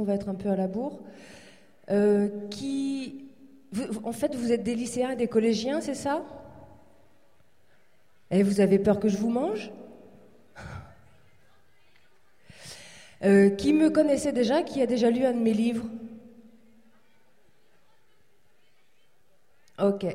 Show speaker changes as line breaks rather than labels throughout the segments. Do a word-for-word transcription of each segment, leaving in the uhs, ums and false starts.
on va être un peu à la bourre. Euh, qui, vous, en fait, vous êtes des lycéens et des collégiens, c'est ça? Et vous avez peur que je vous mange? euh, Qui me connaissait déjà, qui a déjà lu un de mes livres? Ok.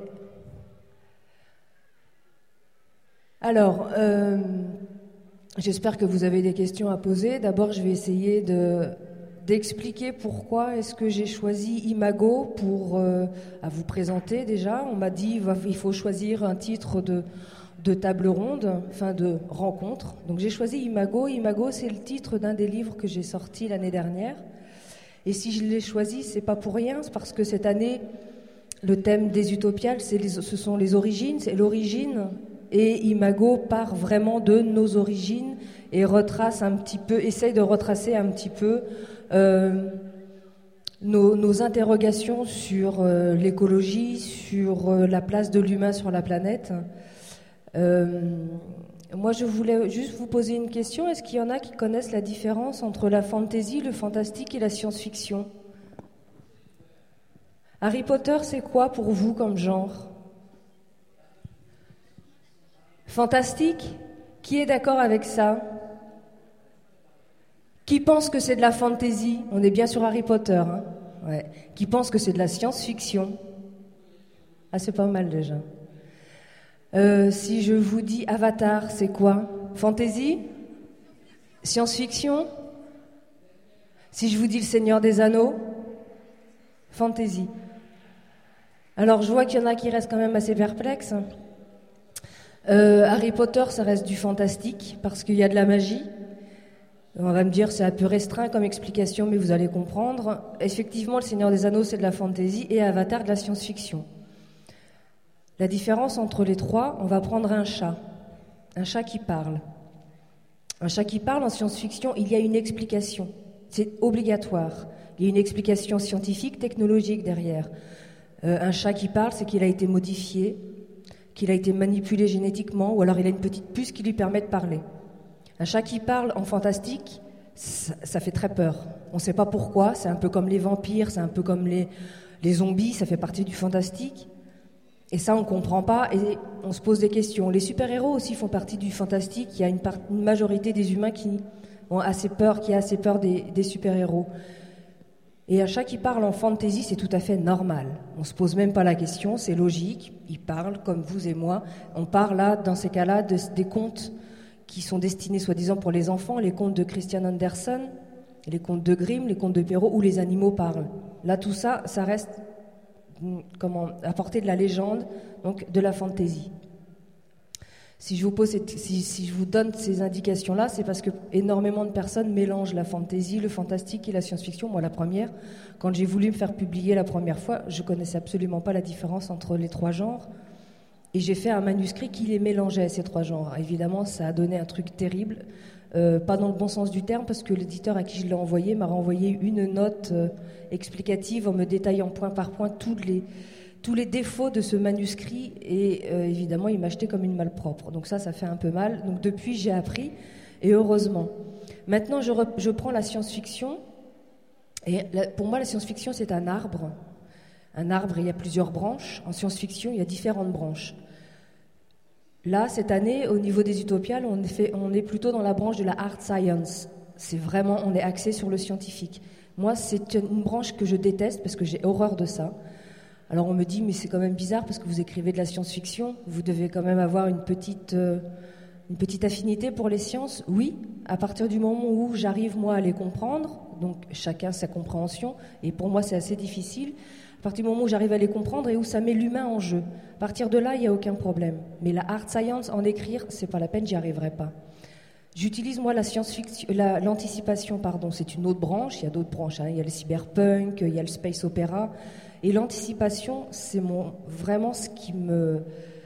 Alors, euh, j'espère que vous avez des questions à poser. D'abord, je vais essayer de, d'expliquer pourquoi est-ce que j'ai choisi Imago pour euh, à vous présenter déjà. On m'a dit il faut choisir un titre de, de table ronde, enfin de rencontre. Donc j'ai choisi Imago. Imago, c'est le titre d'un des livres que j'ai sorti l'année dernière. Et si je l'ai choisi, c'est pas pour rien, c'est parce que cette année, le thème des utopiales, c'est les, ce sont les origines, c'est l'origine. Et Imago part vraiment de nos origines et retrace un petit peu, essaye de retracer un petit peu euh, nos, nos interrogations sur euh, l'écologie, sur euh, la place de l'humain sur la planète. Euh, moi, je voulais juste vous poser une question. Est-ce qu'il y en a qui connaissent la différence entre la fantasy, le fantastique et la science-fiction? Harry Potter, c'est quoi pour vous comme genre? Fantastique? Qui est d'accord avec ça? Qui pense que c'est de la fantasy? On est bien sur Harry Potter, hein? Ouais. Qui pense que c'est de la science-fiction? Ah, c'est pas mal déjà. Euh, si je vous dis Avatar, c'est quoi? Fantasy? Science-fiction? Si je vous dis Le Seigneur des Anneaux? Fantasy. Alors, je vois qu'il y en a qui restent quand même assez perplexes. Euh, Harry Potter, ça reste du fantastique parce qu'il y a de la magie. On va me dire c'est un peu restreint comme explication, mais vous allez comprendre. Effectivement, Le Seigneur des Anneaux, c'est de la fantasy et Avatar, de la science-fiction. La différence entre les trois, on va prendre un chat. Un chat qui parle. Un chat qui parle, en science-fiction, il y a une explication. C'est obligatoire. Il y a une explication scientifique, technologique derrière. Euh, un chat qui parle, c'est qu'il a été modifié, qu'il a été manipulé génétiquement, ou alors il a une petite puce qui lui permet de parler. Un chat qui parle en fantastique, ça, ça fait très peur. On ne sait pas pourquoi, c'est un peu comme les vampires, c'est un peu comme les, les zombies, ça fait partie du fantastique. Et ça, on ne comprend pas et on se pose des questions. Les super-héros aussi font partie du fantastique. Il y a une, part, une majorité des humains qui ont assez peur, qui a assez peur des, des super-héros. Et un chat qui parle en fantasy, c'est tout à fait normal. On ne se pose même pas la question, c'est logique. Il parle comme vous et moi. On parle là, dans ces cas-là, de, des contes qui sont destinés soi-disant pour les enfants, les contes de Christian Andersen, les contes de Grimm, les contes de Perrault, où les animaux parlent. Là, tout ça, ça reste comment, à portée de la légende, donc de la fantaisie. Si je vous pose cette, si, si je vous donne ces indications-là, c'est parce que énormément de personnes mélangent la fantaisie, le fantastique et la science-fiction. Moi, la première, quand j'ai voulu me faire publier la première fois, je connaissais absolument pas la différence entre les trois genres. Et j'ai fait un manuscrit qui les mélangeait, ces trois genres. Évidemment, ça a donné un truc terrible, euh, pas dans le bon sens du terme, parce que l'éditeur à qui je l'ai envoyé m'a renvoyé une note euh, explicative en me détaillant point par point toutes les... tous les défauts de ce manuscrit et euh, évidemment il m'a acheté comme une malpropre, donc ça ça fait un peu mal. Donc depuis j'ai appris et heureusement. Maintenant je, rep- je prends la science-fiction et la, pour moi la science-fiction c'est un arbre un arbre, il y a plusieurs branches. En science-fiction il y a différentes branches. Là cette année au niveau des utopiales on, fait, on est plutôt dans la branche de la hard science. C'est vraiment, on est axé sur le scientifique. Moi c'est une branche que je déteste parce que j'ai horreur de ça. Alors on me dit, mais c'est quand même bizarre parce que vous écrivez de la science-fiction, vous devez quand même avoir une petite, euh, une petite affinité pour les sciences. Oui, à partir du moment où j'arrive moi à les comprendre, donc chacun sa compréhension, et pour moi c'est assez difficile, à partir du moment où j'arrive à les comprendre et où ça met l'humain en jeu, à partir de là il n'y a aucun problème. Mais la hard science, en écrire, c'est pas la peine, j'y arriverai pas. J'utilise moi la science-fiction, la, l'anticipation, pardon, c'est une autre branche, il y a d'autres branches, hein, il y a le cyberpunk, il y a le space opéra. Et l'anticipation, c'est mon, vraiment ce qui me,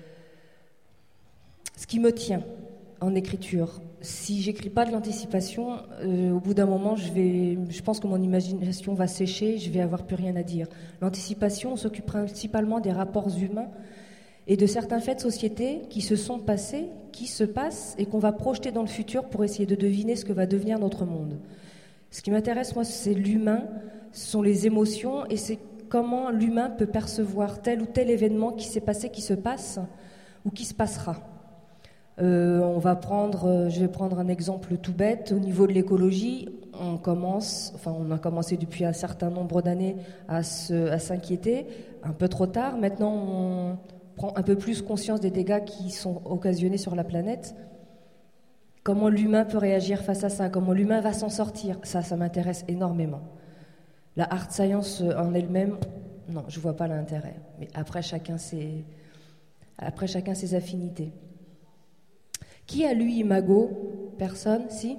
ce qui me tient en écriture. Si j'écris pas de l'anticipation, euh, au bout d'un moment, je vais, je pense que mon imagination va sécher, je vais avoir plus rien à dire. L'anticipation, on s'occupe principalement des rapports humains et de certains faits de société qui se sont passés, qui se passent et qu'on va projeter dans le futur pour essayer de deviner ce que va devenir notre monde. Ce qui m'intéresse, moi, c'est l'humain, ce sont les émotions, et c'est comment l'humain peut percevoir tel ou tel événement qui s'est passé, qui se passe, ou qui se passera. Euh, on va prendre, je vais prendre un exemple tout bête. Au niveau de l'écologie, on commence, enfin, on a commencé depuis un certain nombre d'années à, se, à s'inquiéter, un peu trop tard. Maintenant, on prend un peu plus conscience des dégâts qui sont occasionnés sur la planète. Comment l'humain peut réagir face à ça, comment l'humain va s'en sortir, ça, ça m'intéresse énormément. La hard science en elle-même, non, je vois pas l'intérêt. Mais après, chacun ses, après chacun ses affinités. Qui a lu Imago? Personne? Si?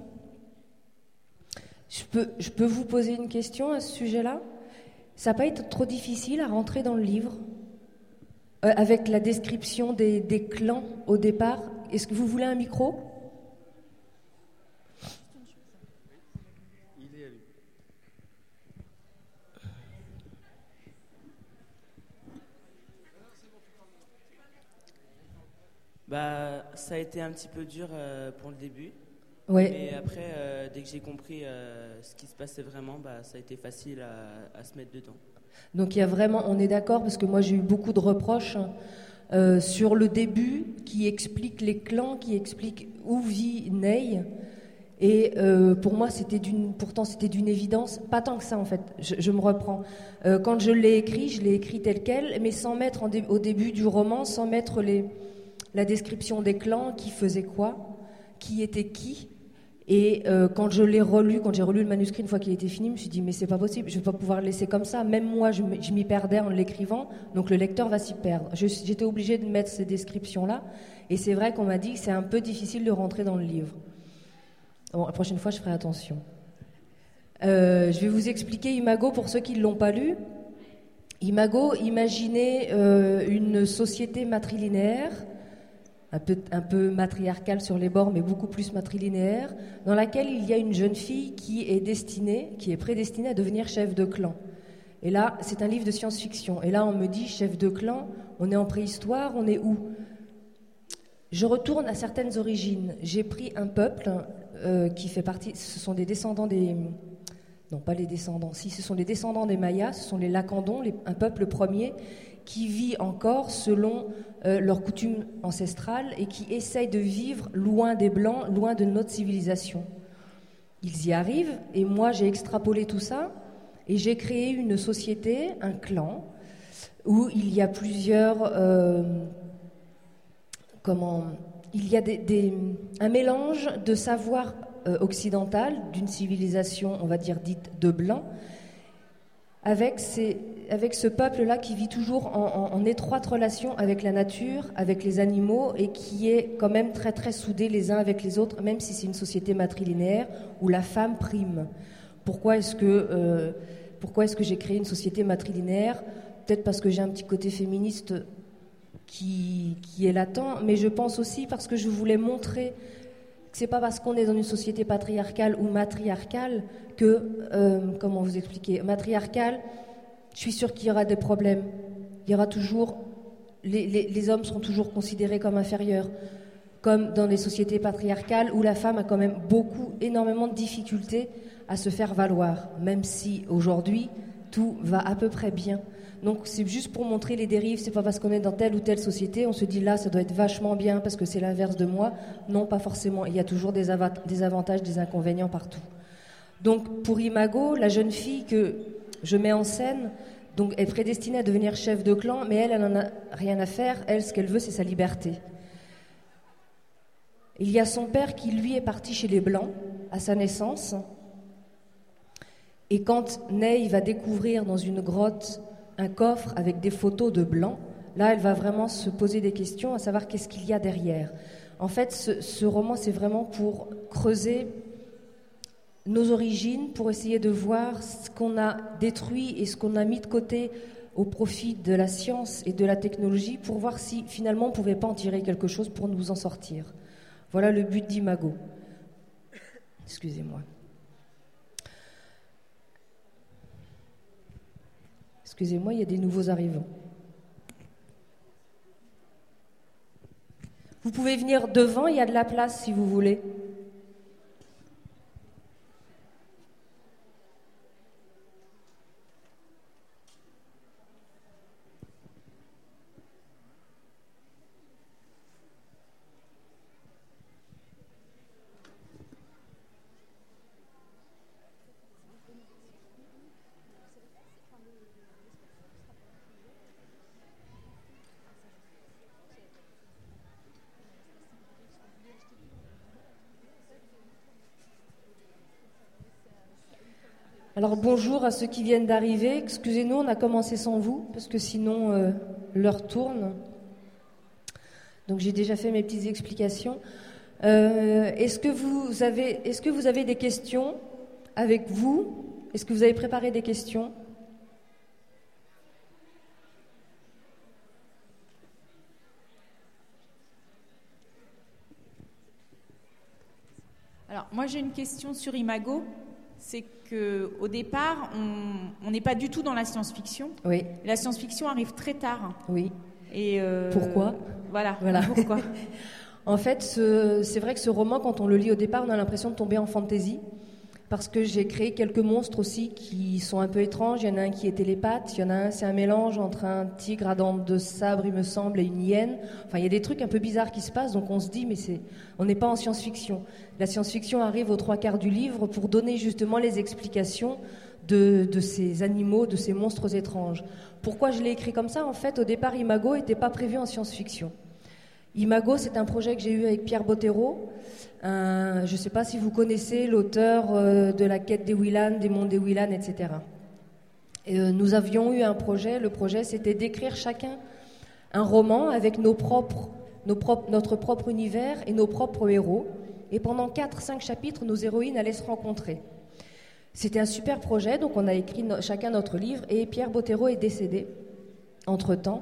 Je peux, je peux vous poser une question à ce sujet-là? Ça n'a pas été trop difficile à rentrer dans le livre euh, avec la description des, des clans au départ. Est-ce que vous voulez un micro?
Bah, ça a été un petit peu dur euh, pour le début.
Ouais.
Mais après, euh, dès que j'ai compris euh, ce qui se passait vraiment, bah, ça a été facile à, à se mettre dedans.
Donc il y a vraiment, on est d'accord, parce que moi j'ai eu beaucoup de reproches euh, sur le début qui explique les clans, qui explique où vit Ney. Et euh, pour moi, c'était d'une, pourtant c'était d'une évidence, pas tant que ça en fait, je, je me reprends. Euh, quand je l'ai écrit, je l'ai écrit tel quel, mais sans mettre en dé- au début du roman, sans mettre les... la description des clans, qui faisait quoi, qui était qui. Et euh, quand je l'ai relu, quand j'ai relu le manuscrit une fois qu'il était fini, je me suis dit mais c'est pas possible, je vais pas pouvoir le laisser comme ça. Même moi, je, je m'y perdais en l'écrivant, donc le lecteur va s'y perdre. Je, j'étais obligée de mettre ces descriptions-là, et c'est vrai qu'on m'a dit que c'est un peu difficile de rentrer dans le livre. Bon, la prochaine fois, je ferai attention. Euh, je vais vous expliquer Imago pour ceux qui ne l'ont pas lu. Imago, imaginez euh, une société matrilinéaire, un peu, un peu matriarcale sur les bords, mais beaucoup plus matrilinéaire, dans laquelle il y a une jeune fille qui est destinée, qui est prédestinée à devenir chef de clan. Et là, c'est un livre de science-fiction. Et là, on me dit, chef de clan, on est en préhistoire, on est où? Je retourne à certaines origines. J'ai pris un peuple euh, qui fait partie, ce sont des descendants des... Non, pas les descendants, si, ce sont les descendants des Mayas, ce sont les Lacandons, les, un peuple premier qui vit encore selon euh, leurs coutumes ancestrales et qui essaye de vivre loin des Blancs, loin de notre civilisation. Ils y arrivent, et moi j'ai extrapolé tout ça, et j'ai créé une société, un clan, où il y a plusieurs... Euh, comment... Il y a des, des, un mélange de savoir euh, occidental, d'une civilisation, on va dire, dite de Blancs, avec, ces, avec ce peuple-là qui vit toujours en, en, en étroite relation avec la nature, avec les animaux, et qui est quand même très très soudé les uns avec les autres, même si c'est une société matrilinéaire où la femme prime. Pourquoi est-ce que, euh, pourquoi est-ce que j'ai créé une société matrilinéaire? Peut-être parce que j'ai un petit côté féministe qui, qui est latent, mais je pense aussi parce que je voulais montrer que c'est pas parce qu'on est dans une société patriarcale ou matriarcale que, euh, comment vous expliquer, matriarcale, je suis sûre qu'il y aura des problèmes. Il y aura toujours, les, les, les hommes seront toujours considérés comme inférieurs, comme dans les sociétés patriarcales où la femme a quand même beaucoup, énormément de difficultés à se faire valoir, même si aujourd'hui tout va à peu près bien. Donc c'est juste pour montrer les dérives, c'est pas parce qu'on est dans telle ou telle société, on se dit là ça doit être vachement bien parce que c'est l'inverse de moi. Non, pas forcément, il y a toujours des, av- des avantages, des inconvénients partout. Donc pour Imago, la jeune fille que je mets en scène, donc est prédestinée à devenir chef de clan, mais elle, elle n'en a rien à faire, elle ce qu'elle veut c'est sa liberté. Il y a son père qui lui est parti chez les Blancs à sa naissance, et quand Ney va découvrir dans une grotte un coffre avec des photos de blancs, là, elle va vraiment se poser des questions, à savoir qu'est-ce qu'il y a derrière. En fait, ce, ce roman, c'est vraiment pour creuser nos origines, pour essayer de voir ce qu'on a détruit et ce qu'on a mis de côté au profit de la science et de la technologie, pour voir si, finalement, on ne pouvait pas en tirer quelque chose pour nous en sortir. Voilà le but d'Imago. Excusez-moi. Excusez-moi, il y a des nouveaux arrivants. Vous pouvez venir devant, il y a de la place si vous voulez. Alors bonjour à ceux qui viennent d'arriver. Excusez-nous, on a commencé sans vous, parce que sinon euh, l'heure tourne. Donc j'ai déjà fait mes petites explications. Euh, est-ce que vous avez, est-ce que vous avez des questions avec vous? Est-ce que vous avez préparé des questions?
Alors, moi, j'ai une question sur Imago. C'est qu'au départ, on n'est pas du tout dans la science-fiction.
Oui.
La science-fiction arrive très tard.
Oui.
Et euh,
pourquoi?
Voilà.
Voilà.
Pourquoi?
En fait, ce, c'est vrai que ce roman, quand on le lit au départ, on a l'impression de tomber en fantaisie. Parce que j'ai créé quelques monstres aussi qui sont un peu étranges. Il y en a un qui est télépathe, il y en a un, c'est un mélange entre un tigre à dents de sabre, il me semble, et une hyène. Enfin, il y a des trucs un peu bizarres qui se passent, donc on se dit, mais c'est, on n'est pas en science-fiction. La science-fiction arrive aux trois quarts du livre pour donner justement les explications de, de ces animaux, de ces monstres étranges. Pourquoi je l'ai écrit comme ça? En fait, au départ, Imago n'était pas prévu en science-fiction. Imago, c'est un projet que j'ai eu avec Pierre Bottero. Un, je ne sais pas si vous connaissez l'auteur euh, de La Quête des Willan, des Mondes des Willan, et cetera. Et, euh, nous avions eu un projet. Le projet, c'était d'écrire chacun un roman avec nos propres, nos propres, notre propre univers et nos propres héros. Et pendant quatre cinq chapitres, nos héroïnes allaient se rencontrer. C'était un super projet, donc on a écrit no- chacun notre livre. Et Pierre Bottero est décédé entre-temps.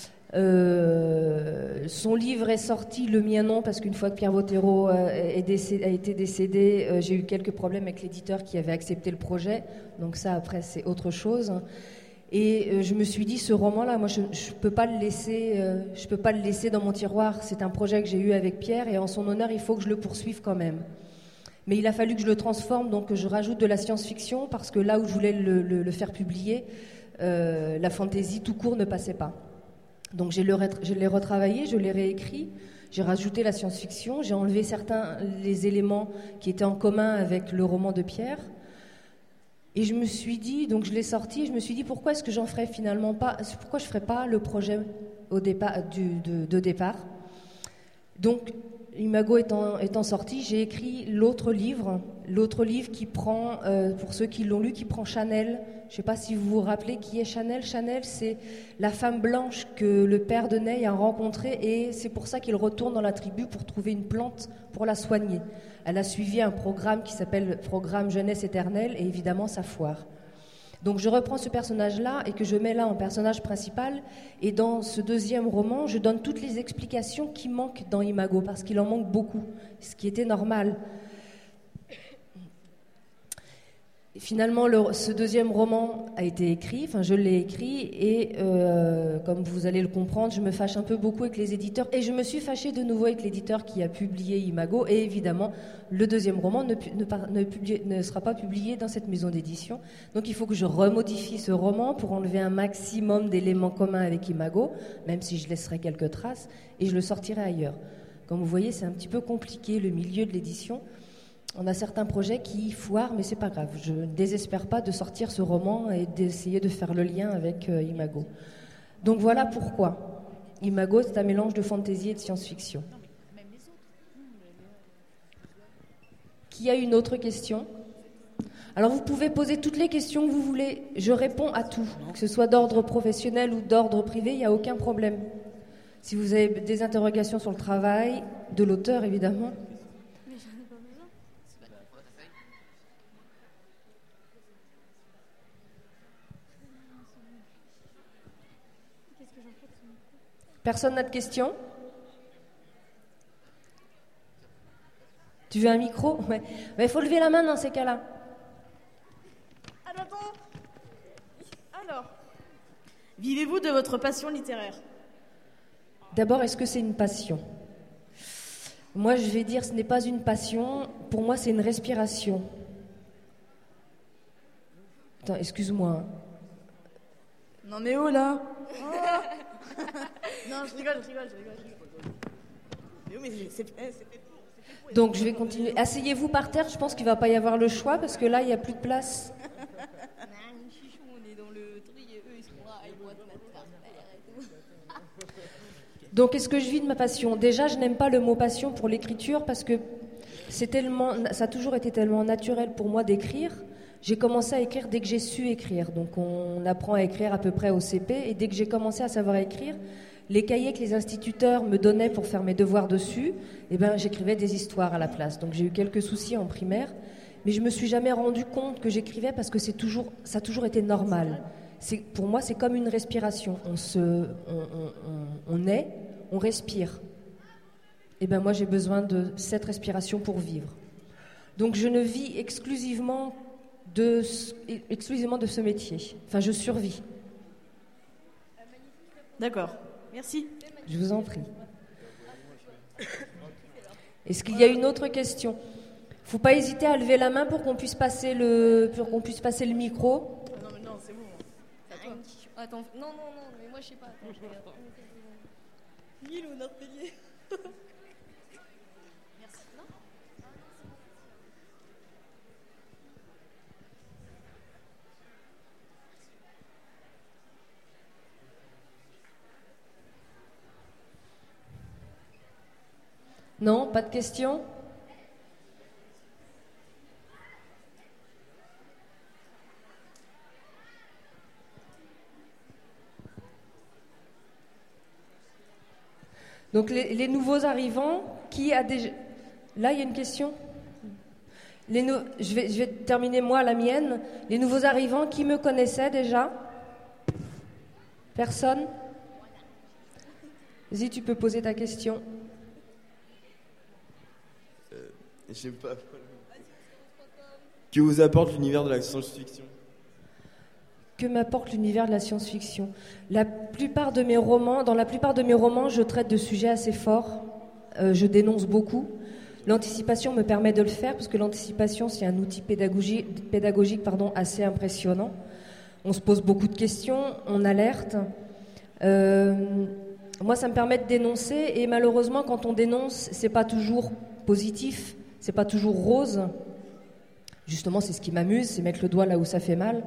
Euh, son livre est sorti, le mien non, parce qu'une fois que Pierre Bottero euh, est décédé, a été décédé, euh, j'ai eu quelques problèmes avec l'éditeur qui avait accepté le projet. Donc ça, après, c'est autre chose. Et euh, je me suis dit, ce roman-là, moi, je ne peux pas le laisser, euh, je peux pas le laisser dans mon tiroir. C'est un projet que j'ai eu avec Pierre, et en son honneur, il faut que je le poursuive quand même. Mais il a fallu que je le transforme, donc que je rajoute de la science-fiction, parce que là où je voulais le, le, le faire publier, euh, la fantaisie tout court ne passait pas. Donc je l'ai retravaillé, je l'ai réécrit, j'ai rajouté la science-fiction, j'ai enlevé certains les éléments qui étaient en commun avec le roman de Pierre. Et je me suis dit, donc je l'ai sorti, je me suis dit pourquoi est-ce que j'en ferais finalement pas, pourquoi je ferais pas le projet au départ, du, de, de départ. Donc Imago étant, étant sorti, j'ai écrit l'autre livre, l'autre livre qui prend, euh, pour ceux qui l'ont lu, qui prend Chanel. Je ne sais pas si vous vous rappelez qui est Chanel. Chanel, c'est la femme blanche que le père de Ney a rencontrée, et c'est pour ça qu'il retourne dans la tribu pour trouver une plante pour la soigner. Elle a suivi un programme qui s'appelle Programme Jeunesse Éternelle, et évidemment ça foire. Donc je reprends ce personnage-là et que je mets là en personnage principal, et dans ce deuxième roman, je donne toutes les explications qui manquent dans Imago, parce qu'il en manque beaucoup, ce qui était normal. Finalement, le, ce deuxième roman a été écrit, enfin je l'ai écrit, et euh, comme vous allez le comprendre, je me fâche un peu beaucoup avec les éditeurs, et je me suis fâchée de nouveau avec l'éditeur qui a publié Imago, et évidemment, le deuxième roman ne, ne, ne, publie, ne sera pas publié dans cette maison d'édition. Donc il faut que je remodifie ce roman pour enlever un maximum d'éléments communs avec Imago, même si je laisserai quelques traces, et je le sortirai ailleurs. Comme vous voyez, c'est un petit peu compliqué, le milieu de l'édition. On a certains projets qui foirent, mais c'est pas grave. Je ne désespère pas de sortir ce roman et d'essayer de faire le lien avec euh, Imago. Donc voilà pourquoi. Imago, c'est un mélange de fantaisie et de science-fiction. Qui a une autre question? Alors vous pouvez poser toutes les questions que vous voulez. Je réponds à tout, que ce soit d'ordre professionnel ou d'ordre privé, il n'y a aucun problème. Si vous avez des interrogations sur le travail, de l'auteur évidemment. Personne n'a de questions? Tu veux un micro? Ouais. Mais il faut lever la main dans ces cas-là.
Alors, Alors, vivez-vous de votre passion littéraire?
D'abord, est-ce que c'est une passion? Moi, je vais dire, ce n'est pas une passion. Pour moi, c'est une respiration. Attends, excuse-moi.
Non mais oh là oh. Non, je rigole, je rigole, je rigole. Je rigole. Mais oui, mais c'est, c'est, c'est fait pour, c'est fait pour.
Donc, je vais continuer. Asseyez-vous par terre, je pense qu'il ne va pas y avoir le choix, parce que là, il n'y a plus de place. Donc, est-ce que je vis de ma passion? Déjà, je n'aime pas le mot passion pour l'écriture, parce que c'est tellement, ça a toujours été tellement naturel pour moi d'écrire. J'ai commencé à écrire dès que j'ai su écrire. Donc on apprend à écrire à peu près au C P. Et dès que j'ai commencé à savoir écrire, les cahiers que les instituteurs me donnaient pour faire mes devoirs dessus, eh ben, j'écrivais des histoires à la place. Donc j'ai eu quelques soucis en primaire. Mais je me suis jamais rendu compte que j'écrivais parce que c'est toujours, ça a toujours été normal. C'est, pour moi, c'est comme une respiration. On, se, on, on, on, on est, on respire. Et ben moi, j'ai besoin de cette respiration pour vivre. Donc je ne vis exclusivement de, exclusivement de ce métier. Enfin, je survis.
D'accord. Merci.
Je vous en prie. Est-ce qu'il y a une autre question ? Il ne faut pas hésiter à lever la main pour qu'on puisse passer le, pour qu'on puisse passer le micro.
Ah non, mais non, c'est bon.
Ah, une question. Attends, non, non, non, mais moi je sais pas. Attends, je regarde.
Mille ou Nord-Pélier.
Merci. Non.
Non, pas de questions ? Donc les, les nouveaux arrivants, qui a déjà... Là, il y a une question. Les nou... je, vais, je vais terminer moi la mienne. Les nouveaux arrivants, qui me connaissaient déjà ? Personne ? Vas-y, tu peux poser ta question.
Euh, je sais pas. Que vous apporte l'univers de la science-fiction ?
Que m'apporte l'univers de la science-fiction ? La plupart de mes romans, dans la plupart de mes romans, je traite de sujets assez forts. Euh, je dénonce beaucoup. L'anticipation me permet de le faire parce que l'anticipation, c'est un outil pédagogique, pédagogique pardon, assez impressionnant. On se pose beaucoup de questions, on alerte. Euh, moi, ça me permet de dénoncer et malheureusement, quand on dénonce, c'est pas toujours positif, c'est pas toujours rose. Justement, c'est ce qui m'amuse, c'est mettre le doigt là où ça fait mal.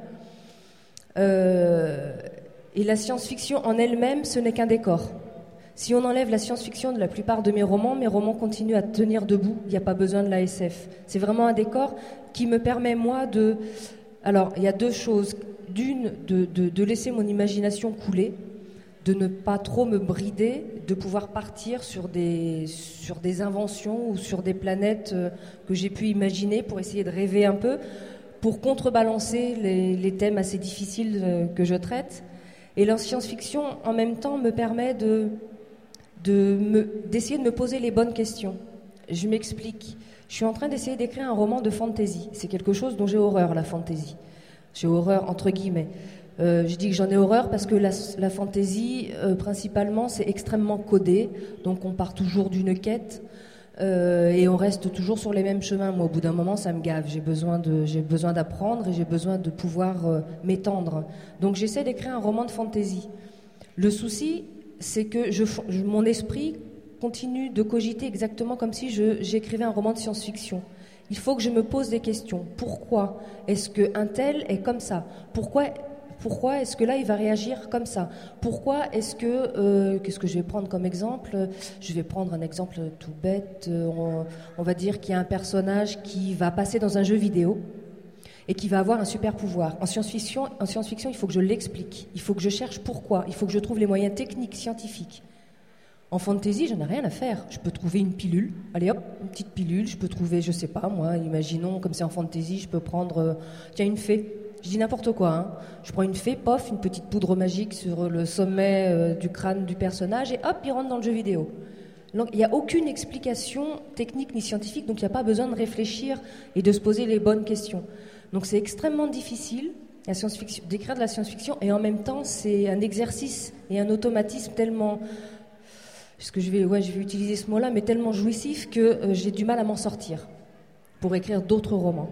Euh, et la science-fiction en elle-même, ce n'est qu'un décor. Si on enlève la science-fiction de la plupart de mes romans, mes romans continuent à tenir debout. Il n'y a pas besoin de la S F. C'est vraiment un décor qui me permet, moi, de... Alors, il y a deux choses. D'une, de, de, de laisser mon imagination couler, de ne pas trop me brider, de pouvoir partir sur des, sur des inventions ou sur des planètes que j'ai pu imaginer pour essayer de rêver un peu, pour contrebalancer les, les thèmes assez difficiles que je traite. Et la science-fiction, en même temps, me permet de, de me, d'essayer de me poser les bonnes questions. Je m'explique. Je suis en train d'essayer d'écrire un roman de fantasy. C'est quelque chose dont j'ai horreur, la fantasy. J'ai horreur, entre guillemets. Euh, je dis que j'en ai horreur parce que la, la fantasy, euh, principalement, c'est extrêmement codé. Donc on part toujours d'une quête. Euh, et on reste toujours sur les mêmes chemins. Moi, au bout d'un moment, ça me gave. J'ai besoin de, j'ai besoin d'apprendre et j'ai besoin de pouvoir euh, m'étendre. Donc, j'essaie d'écrire un roman de fantasy. Le souci, c'est que je, je, mon esprit continue de cogiter exactement comme si je, j'écrivais un roman de science-fiction. Il faut que je me pose des questions. Pourquoi est-ce qu'un tel est comme ça ? Pourquoi Pourquoi est-ce que là, il va réagir comme ça ? Pourquoi est-ce que... Euh, qu'est-ce que je vais prendre comme exemple ? Je vais prendre un exemple tout bête. Euh, on, on va dire qu'il y a un personnage qui va passer dans un jeu vidéo et qui va avoir un super pouvoir. En science-fiction, en science-fiction, il faut que je l'explique. Il faut que je cherche pourquoi. Il faut que je trouve les moyens techniques, scientifiques. En fantasy, j'en ai rien à faire. Je peux trouver une pilule. Allez hop, une petite pilule. Je peux trouver, je sais pas moi, imaginons, comme c'est en fantasy, je peux prendre... Euh, tiens, une fée. Je dis n'importe quoi, hein. Je prends une fée, pof, une petite poudre magique sur le sommet euh, du crâne du personnage et hop, il rentre dans le jeu vidéo. Donc il n'y a aucune explication technique ni scientifique, donc il n'y a pas besoin de réfléchir et de se poser les bonnes questions. Donc c'est extrêmement difficile la science-fiction, d'écrire de la science-fiction et en même temps c'est un exercice et un automatisme tellement... Parce que je vais, ouais, je vais utiliser ce mot-là, mais tellement jouissif que euh, j'ai du mal à m'en sortir pour écrire d'autres romans.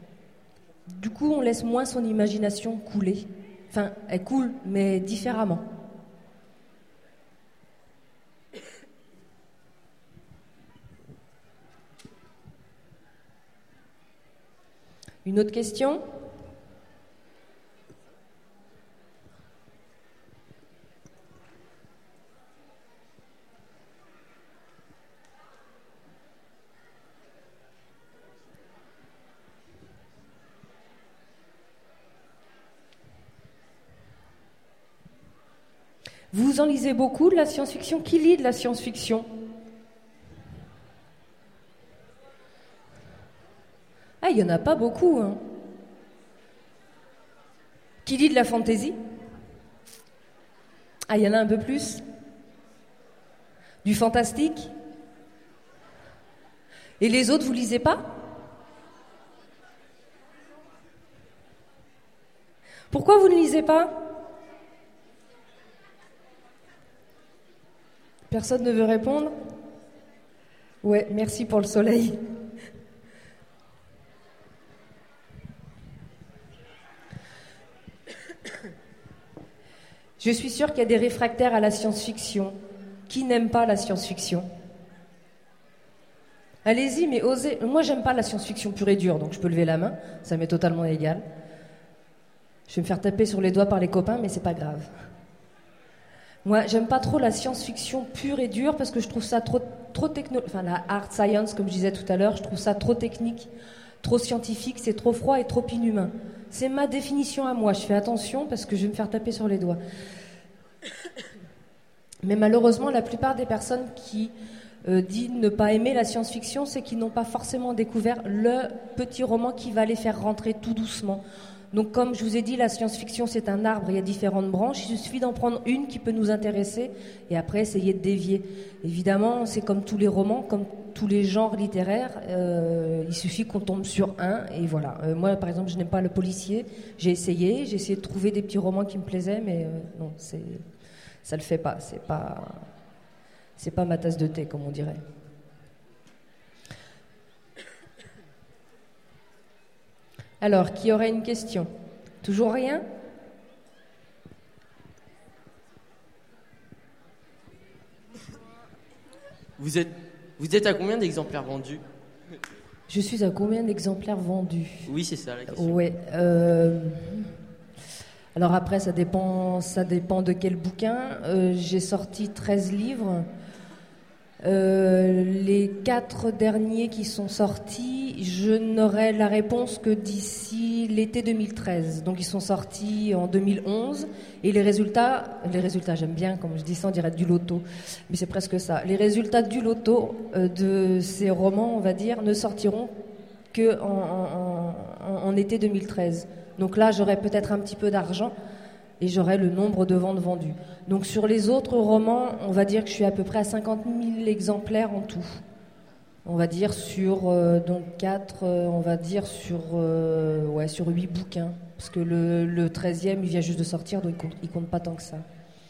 Du coup, on laisse moins son imagination couler. Enfin, elle coule, mais différemment. Une autre question ? Vous en lisez beaucoup de la science-fiction? Qui lit de la science-fiction? Ah, il n'y en a pas beaucoup, hein. Qui lit de la fantasy? Ah, il y en a un peu plus. Du fantastique? Et les autres, vous lisez pas? Pourquoi vous ne lisez pas? Personne ne veut répondre? Ouais, merci pour le soleil. Je suis sûre qu'il y a des réfractaires à la science-fiction. Qui n'aime pas la science-fiction? Allez-y, mais osez. Moi, j'aime pas la science-fiction pure et dure, donc je peux lever la main. Ça m'est totalement égal. Je vais me faire taper sur les doigts par les copains, mais c'est pas grave. Moi, j'aime pas trop la science-fiction pure et dure parce que je trouve ça trop, trop techno... Enfin, la hard science, comme je disais tout à l'heure, je trouve ça trop technique, trop scientifique, c'est trop froid et trop inhumain. C'est ma définition à moi. Je fais attention parce que je vais me faire taper sur les doigts. Mais malheureusement, la plupart des personnes qui euh, disent ne pas aimer la science-fiction, c'est qu'ils n'ont pas forcément découvert le petit roman qui va les faire rentrer tout doucement. Donc, comme je vous ai dit, la science-fiction, c'est un arbre, il y a différentes branches. Il suffit d'en prendre une qui peut nous intéresser et après essayer de dévier. Évidemment, c'est comme tous les romans, comme tous les genres littéraires. Euh, il suffit qu'on tombe sur un et voilà. Euh, moi, par exemple, je n'aime pas le policier. J'ai essayé, j'ai essayé de trouver des petits romans qui me plaisaient, mais euh, non, c'est, ça le fait pas. C'est pas, c'est pas ma tasse de thé, comme on dirait. Alors, qui aurait une question? Toujours rien?
Vous êtes, vous êtes à combien d'exemplaires vendus?
Je suis à combien d'exemplaires vendus?
Oui, c'est ça la question.
Ouais. Euh... Alors après, ça dépend, ça dépend de quel bouquin. Euh, j'ai sorti treize livres. Euh, les quatre derniers qui sont sortis, je n'aurai la réponse que d'ici l'été deux mille treize. Donc ils sont sortis en deux mille onze et les résultats, les résultats j'aime bien, comme je dis ça on dirait du loto, mais c'est presque ça. Les résultats du loto euh, de ces romans, on va dire, ne sortiront que en, en, en, en été deux mille treize. Donc là j'aurai peut-être un petit peu d'argent et j'aurai le nombre de ventes vendues. Donc sur les autres romans, on va dire que je suis à peu près à cinquante mille exemplaires en tout. On va dire sur euh, donc quatre, euh, on va dire sur euh, ouais sur huit bouquins, parce que le, le treizième il vient juste de sortir, donc il compte, il compte pas tant que ça.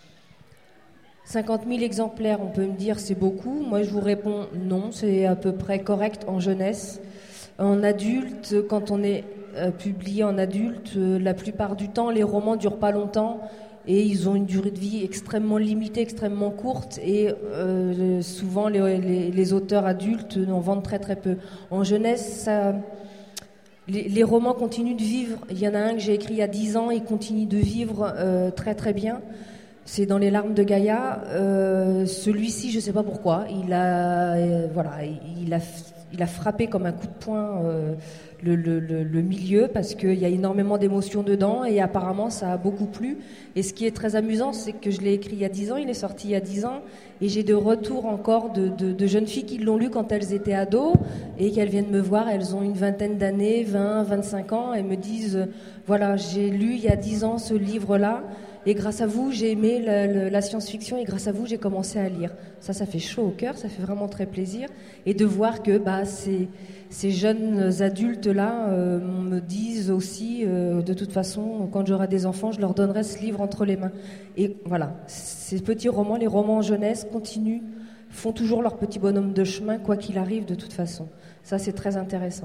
cinquante mille exemplaires, on peut me dire c'est beaucoup. Moi je vous réponds non, c'est à peu près correct en jeunesse. En adulte, quand on est euh, publié en adulte, euh, la plupart du temps les romans durent pas longtemps. Et ils ont une durée de vie extrêmement limitée, extrêmement courte, et euh, souvent les, les, les auteurs adultes en vendent très très peu. En jeunesse, ça, les, les romans continuent de vivre. Il y en a un que j'ai écrit il y a dix ans, il continue de vivre euh, très très bien. C'est dans Les larmes de Gaïa. Euh, celui-ci, je ne sais pas pourquoi, il a, euh, voilà, il a, il a frappé comme un coup de poing euh, le, le, le, le milieu parce qu'il y a énormément d'émotions dedans et apparemment ça a beaucoup plu. Et ce qui est très amusant, c'est que je l'ai écrit il y a dix ans, il est sorti il y a dix ans et j'ai de retours encore de, de, de jeunes filles qui l'ont lu quand elles étaient ados et qu'elles viennent me voir, elles ont une vingtaine d'années, vingt, vingt-cinq ans, et me disent euh, voilà, j'ai lu il y a dix ans ce livre-là. Et grâce à vous, j'ai aimé la, la, la science-fiction et grâce à vous, j'ai commencé à lire. Ça, ça fait chaud au cœur, ça fait vraiment très plaisir. Et de voir que bah, ces, ces jeunes adultes-là euh, me disent aussi, euh, de toute façon, quand j'aurai des enfants, je leur donnerai ce livre entre les mains. Et voilà, ces petits romans, les romans en jeunesse, continuent, font toujours leur petit bonhomme de chemin, quoi qu'il arrive, de toute façon. Ça, c'est très intéressant.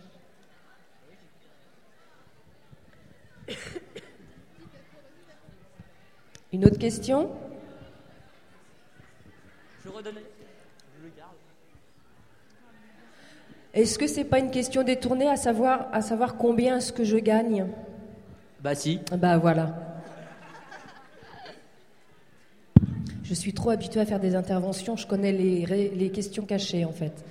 Une autre question?
Je redonne. Je le garde.
Est-ce que c'est pas une question détournée à savoir, à savoir combien est-ce que je gagne?
Bah si.
Bah voilà. Je suis trop habituée à faire des interventions, je connais les, les questions cachées en fait.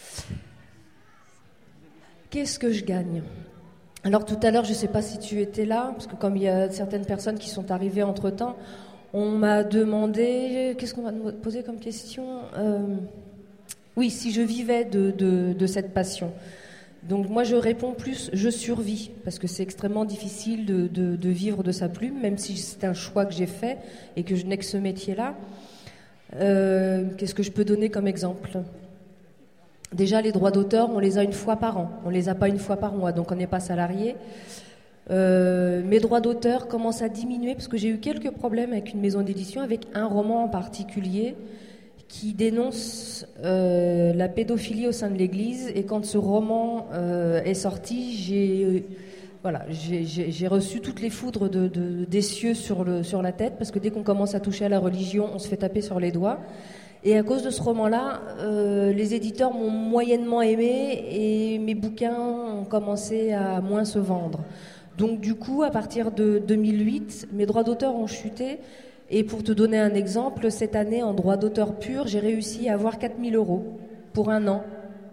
Qu'est-ce que je gagne? Alors tout à l'heure, je ne sais pas si tu étais là, parce que comme il y a certaines personnes qui sont arrivées entre-temps, On m'a demandé, qu'est-ce qu'on m'a posé comme question euh, Oui, si je vivais de, de, de cette passion. Donc moi je réponds plus, je survis, parce que c'est extrêmement difficile de, de, de vivre de sa plume, même si c'est un choix que j'ai fait et que je n'ai que ce métier-là. Euh, qu'est-ce que je peux donner comme exemple ? Déjà, les droits d'auteur, on les a une fois par an, on les a pas une fois par mois, donc on n'est pas salarié. Euh, mes droits d'auteur commencent à diminuer parce que j'ai eu quelques problèmes avec une maison d'édition, avec un roman en particulier qui dénonce euh, la pédophilie au sein de l'Église. Et quand ce roman euh, est sorti, j'ai, euh, voilà, j'ai, j'ai, j'ai reçu toutes les foudres de, de, des cieux sur, le, sur la tête, parce que dès qu'on commence à toucher à la religion, on se fait taper sur les doigts. Et à cause de ce roman-là, euh, les éditeurs m'ont moyennement aimé et mes bouquins ont commencé à moins se vendre. Donc du coup, à partir de deux mille huit, mes droits d'auteur ont chuté. Et pour te donner un exemple, cette année, en droits d'auteur pur, j'ai réussi à avoir quatre mille euros pour un an.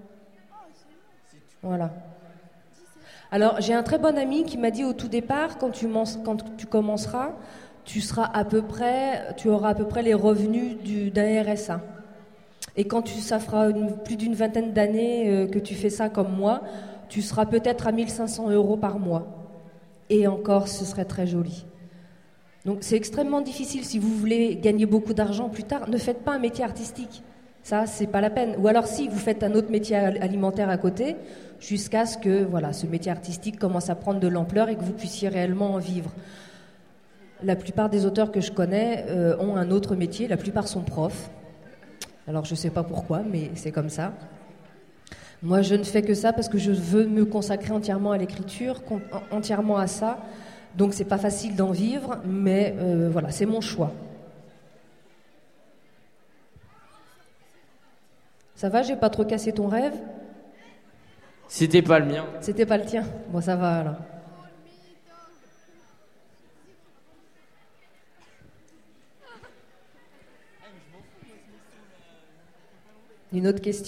Voilà. Alors, j'ai un très bon ami qui m'a dit au tout départ, quand tu, quand tu commenceras, tu seras à peu près, tu auras à peu près les revenus du, d'un R S A. Et quand tu, ça fera une, plus d'une vingtaine d'années euh, que tu fais ça comme moi, tu seras peut-être à mille cinq cents euros par mois. Et encore, ce serait très joli. Donc c'est extrêmement difficile. Si vous voulez gagner beaucoup d'argent plus tard, ne faites pas un métier artistique. Ça, c'est pas la peine. Ou alors si, vous faites un autre métier alimentaire à côté, jusqu'à ce que voilà, ce métier artistique commence à prendre de l'ampleur et que vous puissiez réellement en vivre. La plupart des auteurs que je connais euh, ont un autre métier. La plupart sont profs. Alors je sais pas pourquoi, mais c'est comme ça. Moi, je ne fais que ça parce que je veux me consacrer entièrement à l'écriture, entièrement à ça. Donc, c'est pas facile d'en vivre, mais euh, voilà, c'est mon choix. Ça va, j'ai pas trop cassé ton rêve ?
C'était pas le mien.
C'était pas le tien ? Bon, ça va alors. Une autre question ?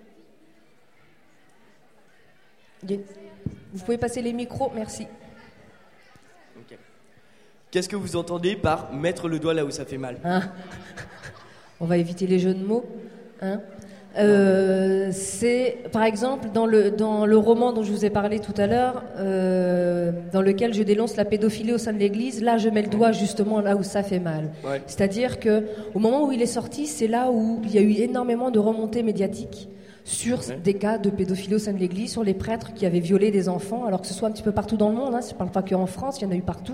Vous pouvez passer les micros, merci.
Okay. Qu'est-ce que vous entendez par mettre le doigt là où ça fait mal ?
Hein ? On va éviter les jeux de mots. Hein ? Euh, c'est, par exemple, dans le, dans le roman dont je vous ai parlé tout à l'heure, euh, dans lequel je dénonce la pédophilie au sein de l'Église, là, je mets le doigt justement là où ça fait mal.
Ouais.
C'est-à-dire que au moment où il est sorti, c'est là où il y a eu énormément de remontées médiatiques sur ouais. des cas de pédophilie au sein de l'Église, sur les prêtres qui avaient violé des enfants, alors que ce soit un petit peu partout dans le monde, hein, je ne parle pas qu'en France, il y en a eu partout.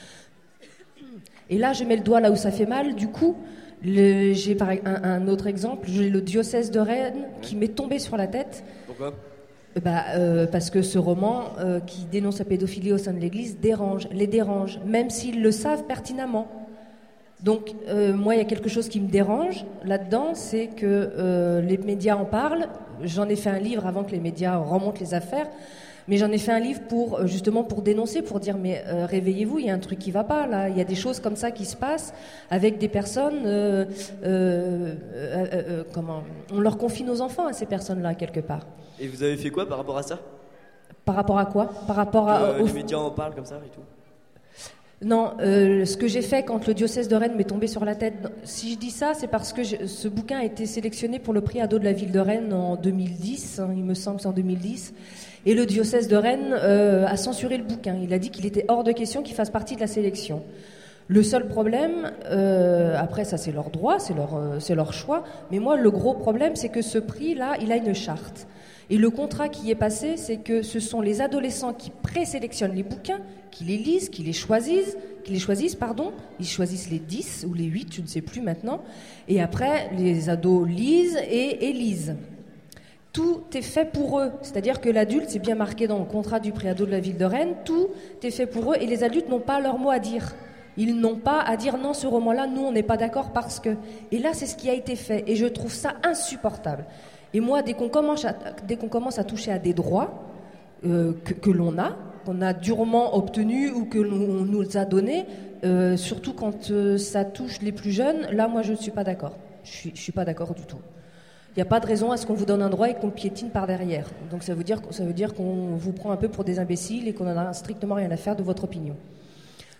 Et là, je mets le doigt là où ça fait mal. Du coup, le, j'ai par, un, un autre exemple, j'ai le diocèse de Rennes ouais. qui m'est tombé sur la tête.
Pourquoi ?
Bah, euh, parce que ce roman euh, qui dénonce la pédophilie au sein de l'Église dérange, les dérange, même s'ils le savent pertinemment. Donc, euh, moi, il y a quelque chose qui me dérange là-dedans, c'est que euh, les médias en parlent. J'en ai fait un livre avant que les médias remontent les affaires, mais j'en ai fait un livre pour justement pour dénoncer, pour dire mais euh, réveillez-vous, il y a un truc qui va pas là. Il y a des choses comme ça qui se passent avec des personnes. Euh, euh, euh, euh, comment on leur confie nos enfants à ces personnes-là quelque part.
Et vous avez fait quoi par rapport à ça ?
Par rapport à quoi ? Par rapport à
euh,
aux...
les médias en parlent comme ça et tout.
Non, euh, ce que j'ai fait quand le diocèse de Rennes m'est tombé sur la tête, si je dis ça, c'est parce que je, ce bouquin a été sélectionné pour le prix Ado de la ville de Rennes en deux mille dix, hein, il me semble que c'est en deux mille dix, et le diocèse de Rennes euh, a censuré le bouquin. Il a dit qu'il était hors de question qu'il fasse partie de la sélection. Le seul problème, euh, après ça c'est leur droit, c'est leur, euh, c'est leur choix, mais moi le gros problème c'est que ce prix-là, il a une charte. Et le contrat qui est passé, c'est que ce sont les adolescents qui présélectionnent les bouquins, qui les lisent, qui les choisissent, qui les choisissent, pardon, ils choisissent les dix ou les huit, je ne sais plus maintenant, et après les ados lisent et élisent. Tout est fait pour eux, c'est-à-dire que l'adulte, c'est bien marqué dans le contrat du prix Ado de la ville de Rennes, tout est fait pour eux et les adultes n'ont pas leur mot à dire. Ils n'ont pas à dire non, ce roman-là, nous on n'est pas d'accord parce que... Et là, c'est ce qui a été fait et je trouve ça insupportable. Et moi, dès qu'on commence à, dès qu'on commence à toucher à des droits euh, que, que l'on a, qu'on a durement obtenus ou que l'on nous a donnés, euh, surtout quand euh, ça touche les plus jeunes, là, moi, je ne suis pas d'accord. Je suis, je suis pas d'accord du tout. Il n'y a pas de raison à ce qu'on vous donne un droit et qu'on le piétine par derrière. Donc ça veut dire, ça veut dire qu'on vous prend un peu pour des imbéciles et qu'on n'en a strictement rien à faire de votre opinion.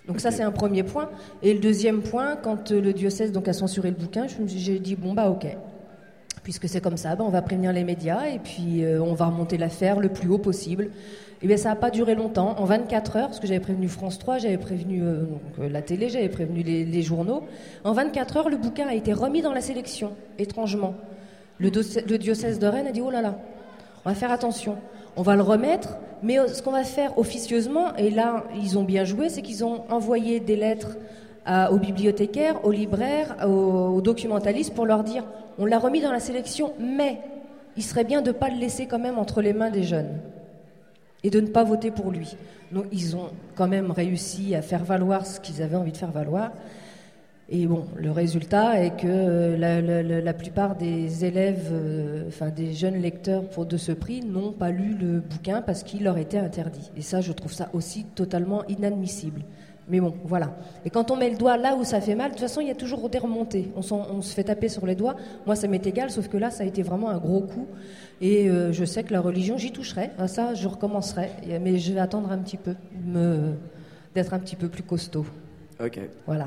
Donc ça, c'est un premier point. Et le deuxième point, quand euh, le diocèse donc, a censuré le bouquin, je me suis- j'ai dit, bon, bah ok, puisque c'est comme ça, bah, on va prévenir les médias et puis euh, on va remonter l'affaire le plus haut possible. Et bien ça n'a pas duré longtemps, en vingt-quatre heures, parce que j'avais prévenu France trois, j'avais prévenu euh, donc, euh, la télé, j'avais prévenu les, les journaux. En vingt-quatre heures, le bouquin a été remis dans la sélection, étrangement. Le, doc- le diocèse de Rennes a dit, oh là là, on va faire attention. On va le remettre, mais euh, ce qu'on va faire officieusement, et là, ils ont bien joué, c'est qu'ils ont envoyé des lettres à- aux bibliothécaires, aux libraires, aux, aux documentalistes pour leur dire, on l'a remis dans la sélection, mais il serait bien de ne pas le laisser quand même entre les mains des jeunes et de ne pas voter pour lui. Donc ils ont quand même réussi à faire valoir ce qu'ils avaient envie de faire valoir. Et bon, le résultat est que euh, la, la- la- la plupart des élèves, euh, enfin des jeunes lecteurs pour de ce prix, n'ont pas lu le bouquin parce qu'il leur était interdit. Et ça, je trouve ça aussi totalement inadmissible. Mais bon, voilà. Et quand on met le doigt là où ça fait mal, de toute façon, il y a toujours des remontées. On, s'en- on se fait taper sur les doigts. Moi, ça m'est égal, sauf que là, ça a été vraiment un gros coup. Et euh, je sais que la religion, j'y toucherai. Ah, ça, je recommencerai. Et- Mais je vais attendre un petit peu, me- d'être un petit peu plus costaud.
Ok.
Voilà.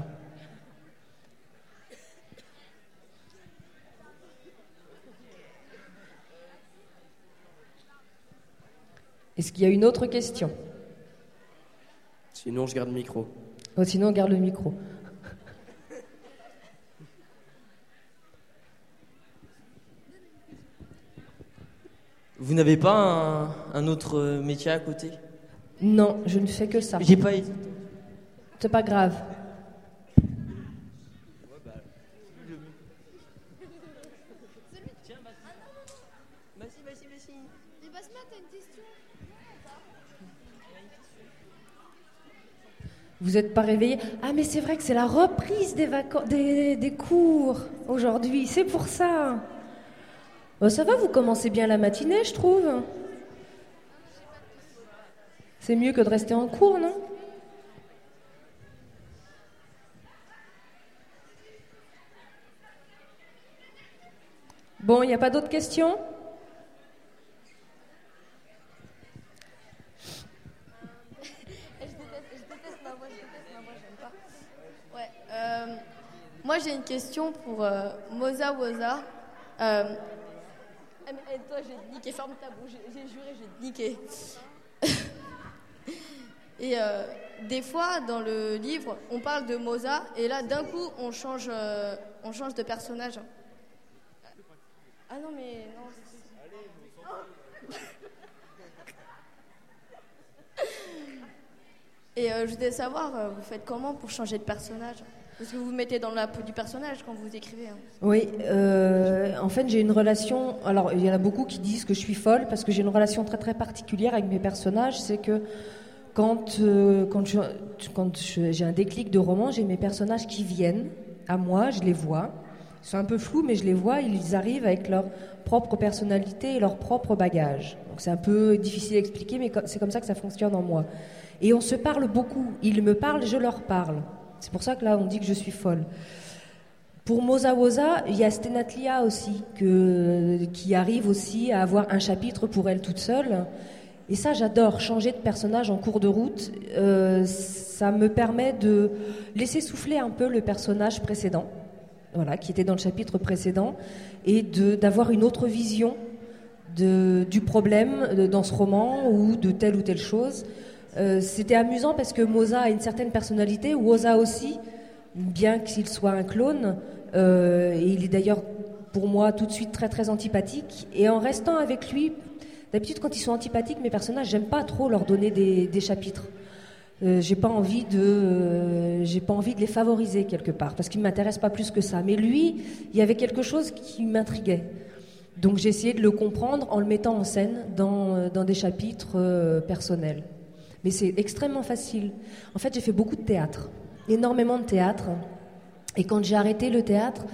Est-ce qu'il y a une autre question?
Sinon, je garde le micro.
Oh, sinon, on garde le micro.
Vous n'avez pas un, un autre métier à côté?
Non, je ne fais que ça.
J'ai pas été.
C'est pas grave. Vous n'êtes pas réveillé? Ah, mais c'est vrai que c'est la reprise des, vacances, des, des cours aujourd'hui. C'est pour ça. Bon, ça va, vous commencez bien la matinée, je trouve. C'est mieux que de rester en cours, non? Bon, il n'y a pas d'autres questions?
Je déteste, je déteste ma voix, je déteste ma voix, j'aime pas. Ouais, euh, moi j'ai une question pour euh, Moza Woza. Euh, eh, mais, eh, toi, je vais te niquer, ferme ta bouche, j'ai j'ai juré, je vais te niquer. Et euh, des fois, dans le livre, on parle de Moza, et là, d'un coup, on change, euh, on change de personnage. Ah non, mais non. Et euh, je voulais savoir, euh, vous faites comment pour changer de personnage? Parce que vous vous mettez dans la peau du personnage quand vous écrivez. Hein.
Oui, euh, en fait j'ai une relation, alors il y en a beaucoup qui disent que je suis folle parce que j'ai une relation très très particulière avec mes personnages, c'est que quand, euh, quand, je, quand je- j'ai un déclic de roman, j'ai mes personnages qui viennent à moi, je les vois, ils sont un peu flous mais je les vois, ils arrivent avec leur propre personnalité et leur propre bagage. Donc c'est un peu difficile à expliquer mais co- c'est comme ça que ça fonctionne en moi. Et on se parle beaucoup, ils me parlent, je leur parle. C'est pour ça que là on dit que je suis folle. Pour Moza Woza, il y a Stenatlia aussi, que, qui arrive aussi à avoir un chapitre pour elle toute seule. Et ça, j'adore, changer de personnage en cours de route. Euh, ça me permet de laisser souffler un peu le personnage précédent, voilà, qui était dans le chapitre précédent, et de, d'avoir une autre vision de, du problème de- dans ce roman ou de telle ou telle chose. Euh, c'était amusant parce que Moza a une certaine personnalité, Woza aussi, bien qu'il soit un clone, euh, et il est d'ailleurs pour moi tout de suite très très antipathique. Et en restant avec lui, d'habitude quand ils sont antipathiques, mes personnages, j'aime pas trop leur donner des, des chapitres. Euh, j'ai pas envie de, euh, j'ai pas envie de les favoriser quelque part, parce qu'ils ne m'intéressent pas plus que ça. Mais lui, il y avait quelque chose qui m'intriguait. Donc j'ai essayé de le comprendre en le mettant en scène dans, euh, dans des chapitres euh, personnels. Mais c'est extrêmement facile. En fait, j'ai fait beaucoup de théâtre, énormément de théâtre. Et quand j'ai arrêté le théâtre,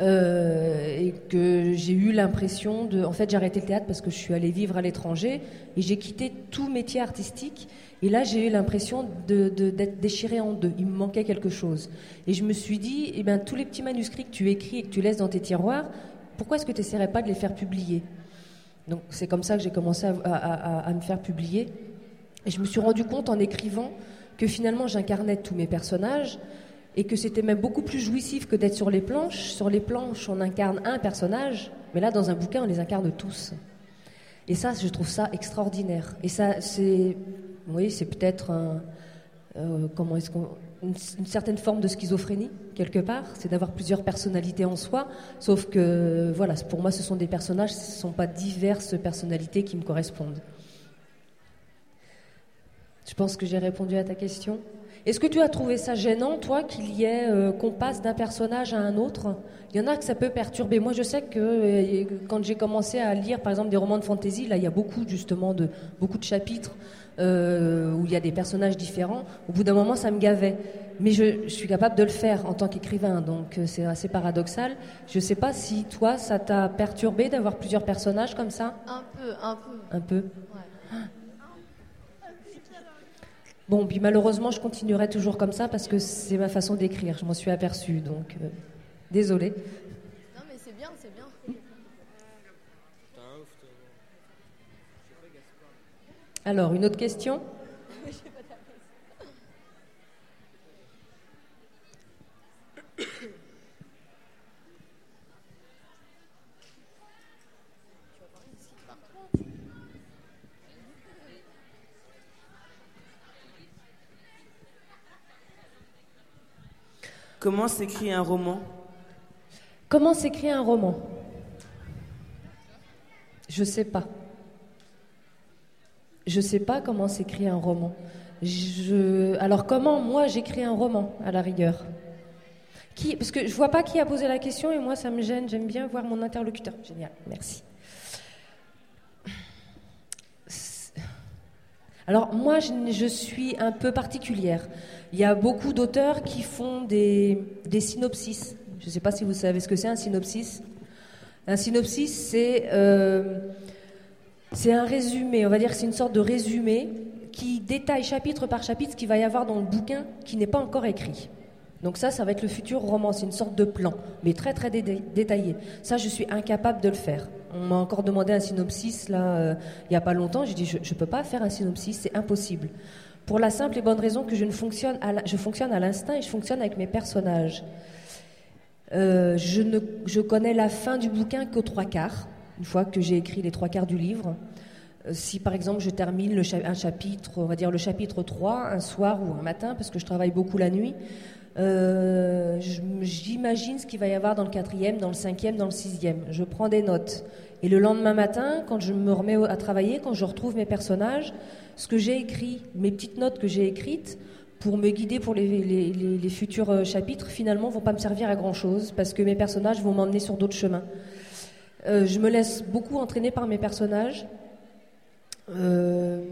euh, et que j'ai eu l'impression de... En fait, j'ai arrêté le théâtre parce que je suis allée vivre à l'étranger et j'ai quitté tout métier artistique. Et là, j'ai eu l'impression de, de, d'être déchirée en deux. Il me manquait quelque chose. Et je me suis dit, eh ben, tous les petits manuscrits que tu écris et que tu laisses dans tes tiroirs, pourquoi est-ce que tu n'essaierais pas de les faire publier? Donc, c'est comme ça que j'ai commencé à, à, à, à me faire publier. Et je me suis rendu compte en écrivant que finalement j'incarnais tous mes personnages et que c'était même beaucoup plus jouissif que d'être sur les planches. Sur les planches, on incarne un personnage, mais là, dans un bouquin, on les incarne tous. Et ça, je trouve ça extraordinaire. Et ça, c'est, oui, c'est peut-être un, euh, comment est-ce qu'on, une, une certaine forme de schizophrénie quelque part, c'est d'avoir plusieurs personnalités en soi. Sauf que, voilà, pour moi, ce sont des personnages, ce ne sont pas diverses personnalités qui me correspondent. Je pense que j'ai répondu à ta question. Est-ce que tu as trouvé ça gênant, toi, qu'il y ait euh, qu'on passe d'un personnage à un autre? Il y en a que ça peut perturber. Moi, je sais que euh, quand j'ai commencé à lire, par exemple, des romans de fantasy, là, il y a beaucoup, justement, de beaucoup de chapitres euh, où il y a des personnages différents. Au bout d'un moment, ça me gavait. Mais je, je suis capable de le faire en tant qu'écrivain, donc euh, c'est assez paradoxal. Je ne sais pas si, toi, ça t'a perturbé d'avoir plusieurs personnages comme ça?
Un peu, un peu.
Un peu.
Ouais.
Bon, puis malheureusement, je continuerai toujours comme ça parce que c'est ma façon d'écrire. Je m'en suis aperçue, donc euh, désolée.
Non, mais c'est bien, c'est bien.
Alors, une autre question?
Comment s'écrit un roman?
Comment s'écrit un roman? Je sais pas. Je sais pas comment s'écrit un roman. Je... Alors comment moi j'écris un roman à la rigueur? Qui... Parce que je vois pas qui a posé la question et moi ça me gêne. J'aime bien voir mon interlocuteur. Génial, merci. Alors moi je, je suis un peu particulière. Il y a beaucoup d'auteurs qui font des, des synopsis. Je ne sais pas si vous savez ce que c'est un synopsis. Un synopsis, c'est, euh, c'est un résumé, on va dire que c'est une sorte de résumé qui détaille chapitre par chapitre ce qu'il va y avoir dans le bouquin qui n'est pas encore écrit. Donc ça, ça va être le futur roman, c'est une sorte de plan, mais très très dé- détaillé. Ça, je suis incapable de le faire. On m'a encore demandé un synopsis, là, euh, il n'y a pas longtemps, j'ai dit je ne peux pas faire un synopsis, c'est impossible. Pour la simple et bonne raison que je, ne fonctionne, à la, je fonctionne à l'instinct et je fonctionne avec mes personnages. Euh, je, ne, je connais la fin du bouquin qu'aux trois quarts, une fois que j'ai écrit les trois quarts du livre. Euh, si par exemple je termine le cha- un chapitre, on va dire le chapitre trois, un soir ou un matin, parce que je travaille beaucoup la nuit, euh, je, j'imagine ce qu'il va y avoir dans le quatrième, dans le cinquième, dans le sixième. Je prends des notes. Et le lendemain matin, quand je me remets à travailler, quand je retrouve mes personnages, ce que j'ai écrit, mes petites notes que j'ai écrites, pour me guider pour les, les, les, les futurs chapitres, finalement, ne vont pas me servir à grand-chose, parce que mes personnages vont m'emmener sur d'autres chemins. Euh, je me laisse beaucoup entraîner par mes personnages. Euh,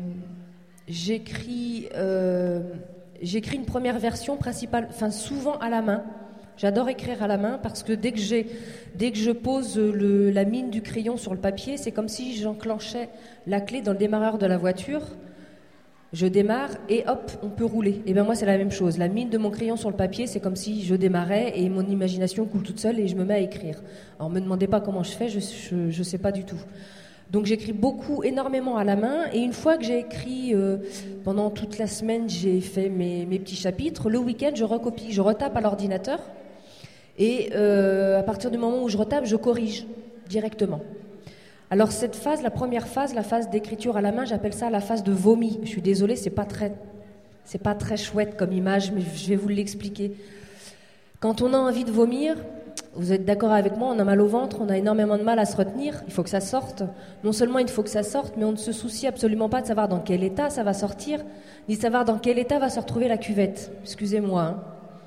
j'écris, euh, j'écris une première version principale, enfin souvent à la main. J'adore écrire à la main parce que dès que, j'ai, dès que je pose le, la mine du crayon sur le papier, c'est comme si j'enclenchais la clé dans le démarreur de la voiture. Je démarre et hop, on peut rouler. Et bien moi, c'est la même chose. La mine de mon crayon sur le papier, c'est comme si je démarrais et mon imagination coule toute seule et je me mets à écrire. Alors, ne me demandez pas comment je fais, je ne sais pas du tout. Donc j'écris beaucoup, énormément à la main. Et une fois que j'ai écrit, euh, pendant toute la semaine, j'ai fait mes, mes petits chapitres, le week-end, je recopie, je retape à l'ordinateur. Et euh, à partir du moment où je retape, je corrige directement. Alors cette phase, la première phase, la phase d'écriture à la main, j'appelle ça la phase de vomi. Je suis désolée, c'est pas très, c'est pas très chouette comme image, mais je vais vous l'expliquer. Quand on a envie de vomir, vous êtes d'accord avec moi, on a mal au ventre, on a énormément de mal à se retenir, il faut que ça sorte. Non seulement il faut que ça sorte, mais on ne se soucie absolument pas de savoir dans quel état ça va sortir, ni de savoir dans quel état va se retrouver la cuvette. Excusez-moi, hein.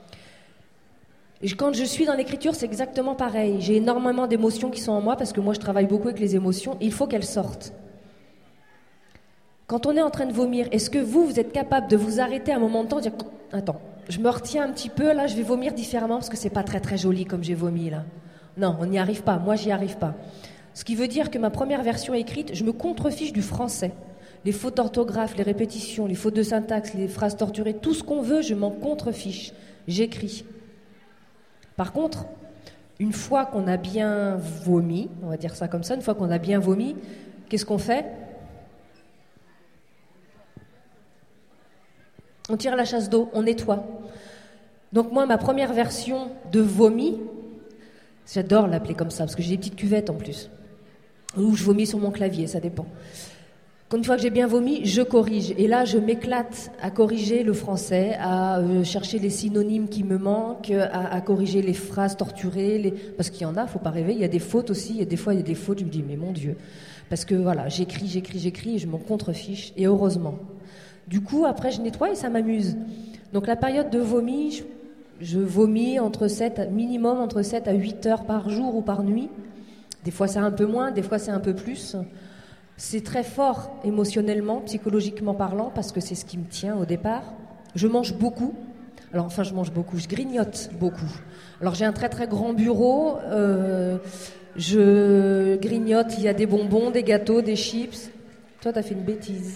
Et quand je suis dans l'écriture, c'est exactement pareil. J'ai énormément d'émotions qui sont en moi parce que moi, je travaille beaucoup avec les émotions. Il faut qu'elles sortent. Quand on est en train de vomir, est-ce que vous, vous êtes capable de vous arrêter un moment de temps et dire « Attends, je me retiens un petit peu, là, je vais vomir différemment parce que c'est pas très très joli comme j'ai vomi, là. » Non, on n'y arrive pas. Moi, j'y arrive pas. Ce qui veut dire que ma première version écrite, je me contrefiche du français. Les fautes d'orthographe, les répétitions, les fautes de syntaxe, les phrases torturées, tout ce qu'on veut, je m'en contrefiche. J'écris. Par contre, une fois qu'on a bien vomi, on va dire ça comme ça, une fois qu'on a bien vomi, qu'est-ce qu'on fait ? On tire la chasse d'eau, on nettoie. Donc moi, ma première version de vomi, j'adore l'appeler comme ça, parce que j'ai des petites cuvettes en plus, ou je vomis sur mon clavier, ça dépend. Une fois que j'ai bien vomi, je corrige. Et là, je m'éclate à corriger le français, à euh, chercher les synonymes qui me manquent, à, à corriger les phrases torturées, les... parce qu'il y en a, faut pas rêver, il y a des fautes aussi, et des fois il y a des fautes, je me dis, mais mon Dieu. Parce que voilà, j'écris, j'écris, j'écris, et je m'en contrefiche, et heureusement. Du coup, après, je nettoie et ça m'amuse. Donc la période de vomi, je, je vomis entre sept, minimum entre sept à huit heures par jour ou par nuit. Des fois c'est un peu moins, des fois c'est un peu plus. C'est très fort émotionnellement, psychologiquement parlant, parce que c'est ce qui me tient au départ. Je mange beaucoup. Alors enfin, je mange beaucoup, je grignote beaucoup. Alors j'ai un très très grand bureau, euh, je grignote, il y a des bonbons, des gâteaux, des chips. Toi, t'as fait une bêtise.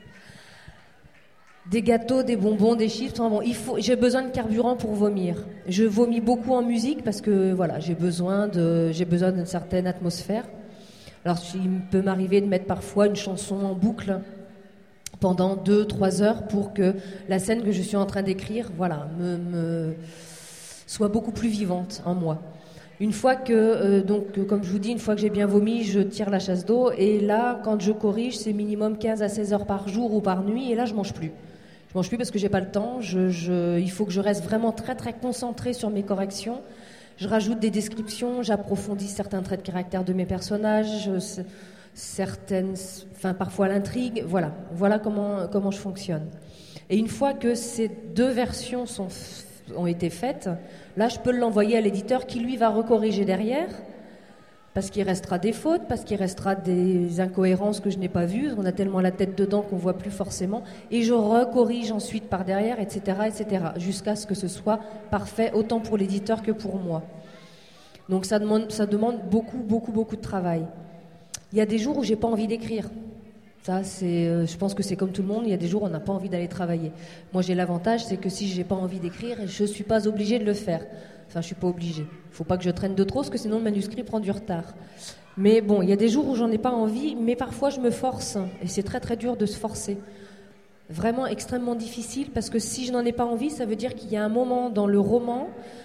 Des gâteaux, des bonbons, des chips. Enfin bon, il faut, j'ai besoin de carburant pour vomir. Je vomis beaucoup en musique parce que voilà, j'ai besoin de, j'ai besoin d'une certaine atmosphère. Alors, il peut m'arriver de mettre parfois une chanson en boucle pendant deux, trois heures pour que la scène que je suis en train d'écrire, voilà, me, me soit beaucoup plus vivante en moi. Une fois que, euh, donc, comme je vous dis, une fois que j'ai bien vomi, je tire la chasse d'eau. Et là, quand je corrige, c'est minimum quinze à seize heures par jour ou par nuit. Et là, je mange plus. Je mange plus parce que j'ai pas le temps. Je, je, il faut que je reste vraiment très, très concentrée sur mes corrections. Je rajoute des descriptions, j'approfondis certains traits de caractère de mes personnages, certaines, enfin parfois l'intrigue. Voilà, voilà comment comment je fonctionne. Et une fois que ces deux versions sont, ont été faites, là je peux l'envoyer à l'éditeur qui lui va recorriger derrière, parce qu'il restera des fautes, parce qu'il restera des incohérences que je n'ai pas vues. On a tellement la tête dedans qu'on voit plus forcément. Et je recorrige ensuite par derrière, et cetera, et cetera, jusqu'à ce que ce soit parfait, autant pour l'éditeur que pour moi. Donc ça demande, ça demande beaucoup, beaucoup, beaucoup de travail. Il y a des jours où j'ai pas envie d'écrire. Ça, c'est, euh, je pense que c'est comme tout le monde. Il y a des jours où on n'a pas envie d'aller travailler. Moi, j'ai l'avantage, c'est que si j'ai pas envie d'écrire, je suis pas obligée de le faire. Enfin, je suis pas obligée. Il faut pas que je traîne de trop, parce que sinon le manuscrit prend du retard. Mais bon, il y a des jours où j'en ai pas envie, mais parfois je me force, et c'est très très dur de se forcer. Vraiment extrêmement difficile, parce que si je n'en ai pas envie, ça veut dire qu'il y a un moment dans le roman,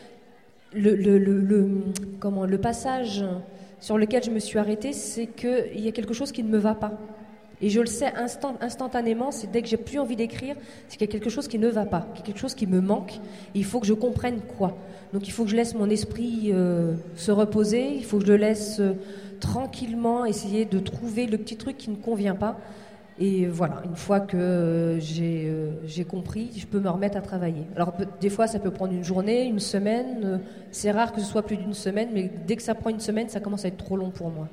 le, le, le, le, comment, le passage sur lequel je me suis arrêtée, c'est qu'il y a quelque chose qui ne me va pas. Et je le sais instant, instantanément, c'est dès que j'ai plus envie d'écrire, c'est qu'il y a quelque chose qui ne va pas, quelque chose qui me manque, et il faut que je comprenne quoi. Donc il faut que je laisse mon esprit euh, se reposer, il faut que je le laisse euh, tranquillement essayer de trouver le petit truc qui ne convient pas. Et voilà, une fois que euh, j'ai, euh, j'ai compris, je peux me remettre à travailler. Alors peut, des fois ça peut prendre une journée, une semaine, euh, c'est rare que ce soit plus d'une semaine, mais dès que ça prend une semaine, ça commence à être trop long pour moi.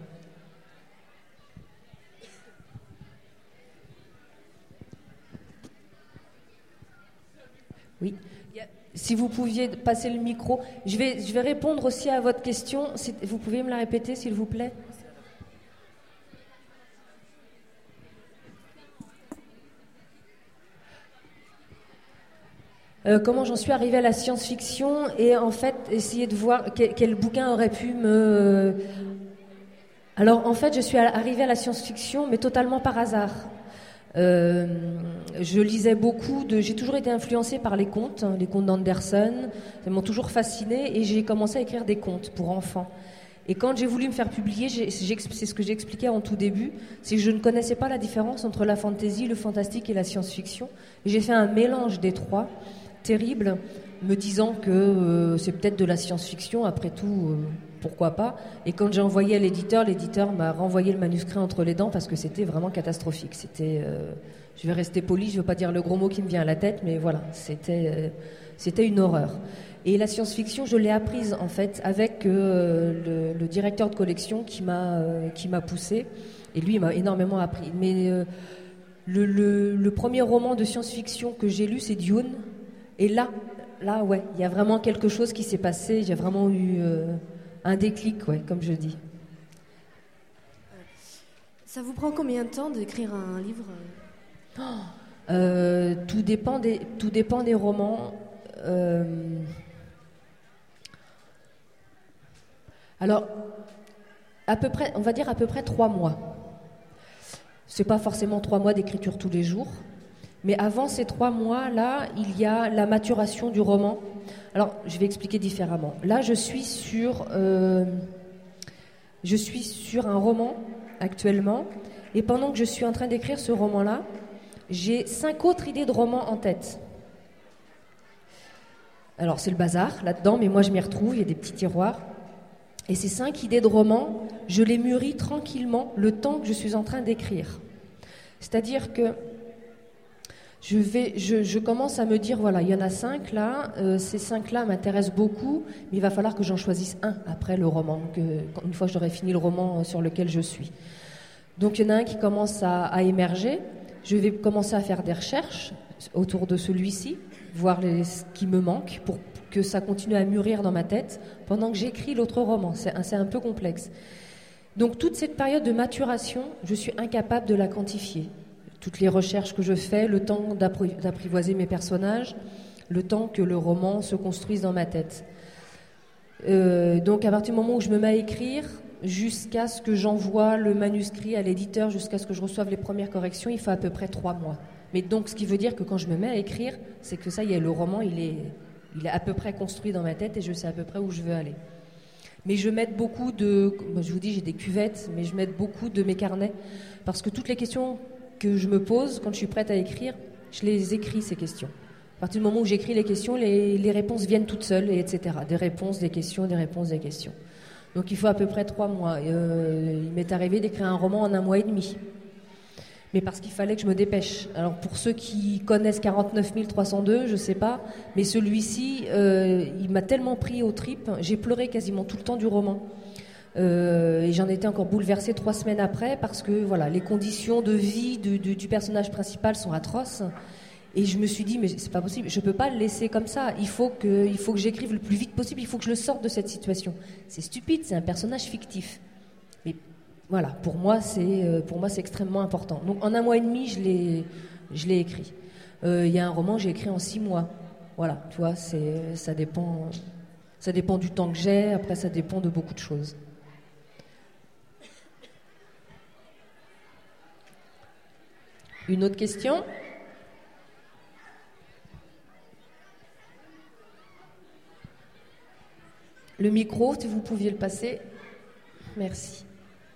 Oui. Si vous pouviez passer le micro, je vais, je vais répondre aussi à votre question. Vous pouvez me la répéter, s'il vous plaît ? Euh, comment j'en suis arrivée à la science-fiction et en fait essayer de voir quel, quel bouquin aurait pu me... Alors en fait je suis arrivée à la science-fiction mais totalement par hasard. Euh, je lisais beaucoup de... J'ai toujours été influencée par les contes, hein, les contes d'Anderson. Ça m'ont toujours fascinée et j'ai commencé à écrire des contes pour enfants. Et quand j'ai voulu me faire publier, j'ai, j'ai, c'est ce que j'expliquais en tout début, c'est que je ne connaissais pas la différence entre la fantasy, le fantastique et la science-fiction. Et j'ai fait un mélange des trois, terrible, me disant que euh, c'est peut-être de la science-fiction, après tout... Euh, pourquoi pas. Et quand j'ai envoyé à l'éditeur, l'éditeur m'a renvoyé le manuscrit entre les dents parce que c'était vraiment catastrophique. C'était, euh, je vais rester poli, je ne veux pas dire le gros mot qui me vient à la tête, mais voilà, c'était, euh, c'était une horreur. Et la science-fiction, je l'ai apprise en fait avec euh, le, le directeur de collection qui m'a, euh, qui m'a poussé. Et lui, il m'a énormément appris. Mais euh, le, le, le premier roman de science-fiction que j'ai lu, c'est Dune. Et là, là, ouais, il y a vraiment quelque chose qui s'est passé. J'ai vraiment eu... Euh, un déclic, ouais, comme je dis.
Ça vous prend combien de temps d'écrire un livre ?
oh, euh, tout, dépend des, tout dépend des romans. Euh... Alors, à peu près, on va dire à peu près trois mois. C'est pas forcément trois mois d'écriture tous les jours, Mais avant ces trois mois-là, il y a la maturation du roman. Alors, je vais expliquer différemment. Là, je suis sur, euh, je suis sur un roman actuellement, et pendant que je suis en train d'écrire ce roman-là, j'ai cinq autres idées de romans en tête. Alors, c'est le bazar là-dedans, mais moi, je m'y retrouve, il y a des petits tiroirs. Et ces cinq idées de romans, je les mûris tranquillement le temps que je suis en train d'écrire. C'est-à-dire que je, vais, je, je commence à me dire, voilà, il y en a cinq là, euh, ces cinq-là m'intéressent beaucoup, mais il va falloir que j'en choisisse un après le roman, que, une fois que j'aurai fini le roman sur lequel je suis. Donc il y en a un qui commence à, à émerger, je vais commencer à faire des recherches autour de celui-ci, voir les, ce qui me manque pour que ça continue à mûrir dans ma tête pendant que j'écris l'autre roman. C'est un, c'est un peu complexe. Donc toute cette période de maturation, je suis incapable de la quantifier. Toutes les recherches que je fais, le temps d'appri- d'apprivoiser mes personnages, le temps que le roman se construise dans ma tête. Euh, donc à partir du moment où je me mets à écrire, jusqu'à ce que j'envoie le manuscrit à l'éditeur, jusqu'à ce que je reçoive les premières corrections, il faut à peu près trois mois. Mais donc ce qui veut dire que quand je me mets à écrire, c'est que ça y est, le roman, il est... Il est à peu près construit dans ma tête et je sais à peu près où je veux aller. Mais je mets beaucoup de... Je vous dis, j'ai des cuvettes, mais je mets beaucoup de mes carnets. Parce que toutes les questions que je me pose, quand je suis prête à écrire, je les écris, ces questions. À partir du moment où j'écris les questions, les, les réponses viennent toutes seules, et et cetera. Des réponses, des questions, des réponses, des questions. Donc il faut à peu près trois mois. Euh, il m'est arrivé d'écrire un roman en un mois et demi. Mais parce qu'il fallait que je me dépêche. Alors pour ceux qui connaissent quarante-neuf mille trois cent deux, je sais pas, mais celui-ci, euh, il m'a tellement pris aux tripes, j'ai pleuré quasiment tout le temps du roman. Euh, et j'en étais encore bouleversée trois semaines après parce que voilà, les conditions de vie de, de, du personnage principal sont atroces. Et je me suis dit, mais c'est pas possible, je peux pas le laisser comme ça. Il faut que, il faut que j'écrive le plus vite possible, il faut que je le sorte de cette situation. C'est stupide, c'est un personnage fictif. Mais voilà, pour moi, c'est, pour moi, c'est extrêmement important. Donc, en un mois et demi, je l'ai, je l'ai écrit. Euh, il y a un roman que j'ai écrit en six mois. Voilà, tu vois, c'est, ça dépend, ça dépend du temps que j'ai. Après, ça dépend de beaucoup de choses. Une autre question ? Le micro, si vous pouviez le passer. Merci.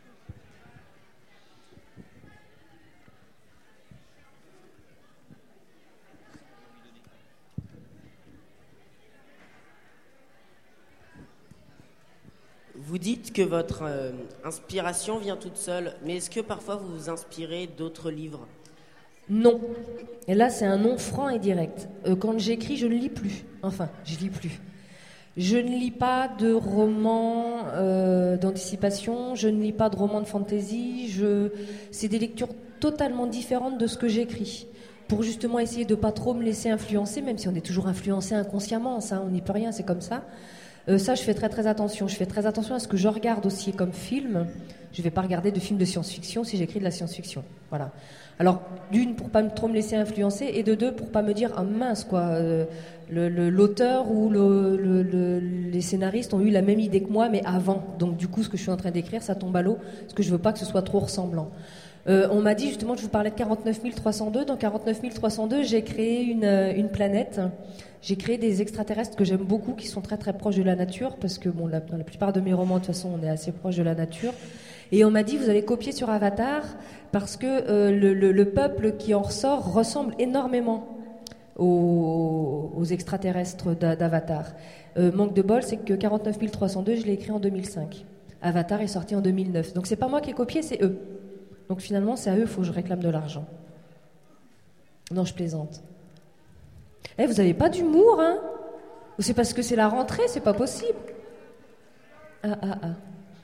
Vous dites que votre euh, inspiration vient toute seule, mais est-ce que parfois vous vous inspirez d'autres livres ?
Non. Et là, c'est un non franc et direct. Euh, quand j'écris, je ne lis plus. Enfin, je lis plus. Je ne lis pas de romans euh, d'anticipation, je ne lis pas de romans de fantasy. Je... C'est des lectures totalement différentes de ce que j'écris. Pour justement essayer de ne pas trop me laisser influencer, même si on est toujours influencé inconsciemment, ça, on n'y peut rien, c'est comme ça. Euh, ça, je fais très très attention. Je fais très attention à ce que je regarde aussi comme film. Je ne vais pas regarder de films de science-fiction si j'écris de la science-fiction. Voilà. Alors, d'une, pour pas trop me laisser influencer, et de deux, pour pas me dire, ah mince, quoi, euh, le, le, l'auteur ou le, le, le, les scénaristes ont eu la même idée que moi, mais avant. Donc, du coup, ce que je suis en train d'écrire, ça tombe à l'eau, parce que je veux pas que ce soit trop ressemblant. Euh, on m'a dit justement que je vous parlais de quarante-neuf mille trois cent deux. Dans quarante-neuf mille trois cent deux, j'ai créé une, une planète. J'ai créé des extraterrestres que j'aime beaucoup, qui sont très très proches de la nature, parce que bon, la, dans la plupart de mes romans, de toute façon, on est assez proche de la nature. Et on m'a dit, vous allez copier sur Avatar, parce que euh, le, le, le peuple qui en ressort ressemble énormément aux, aux extraterrestres d'Avatar. Euh, manque de bol, c'est que quarante-neuf mille trois cent deux, je l'ai écrit en deux mille cinq. Avatar est sorti en deux mille neuf. Donc c'est pas moi qui ai copié, c'est eux. Donc finalement, c'est à eux, il faut que je réclame de l'argent. Non, je plaisante. Eh, vous n'avez pas d'humour, hein ? Ou c'est parce que c'est la rentrée, c'est pas possible. Ah, ah, ah.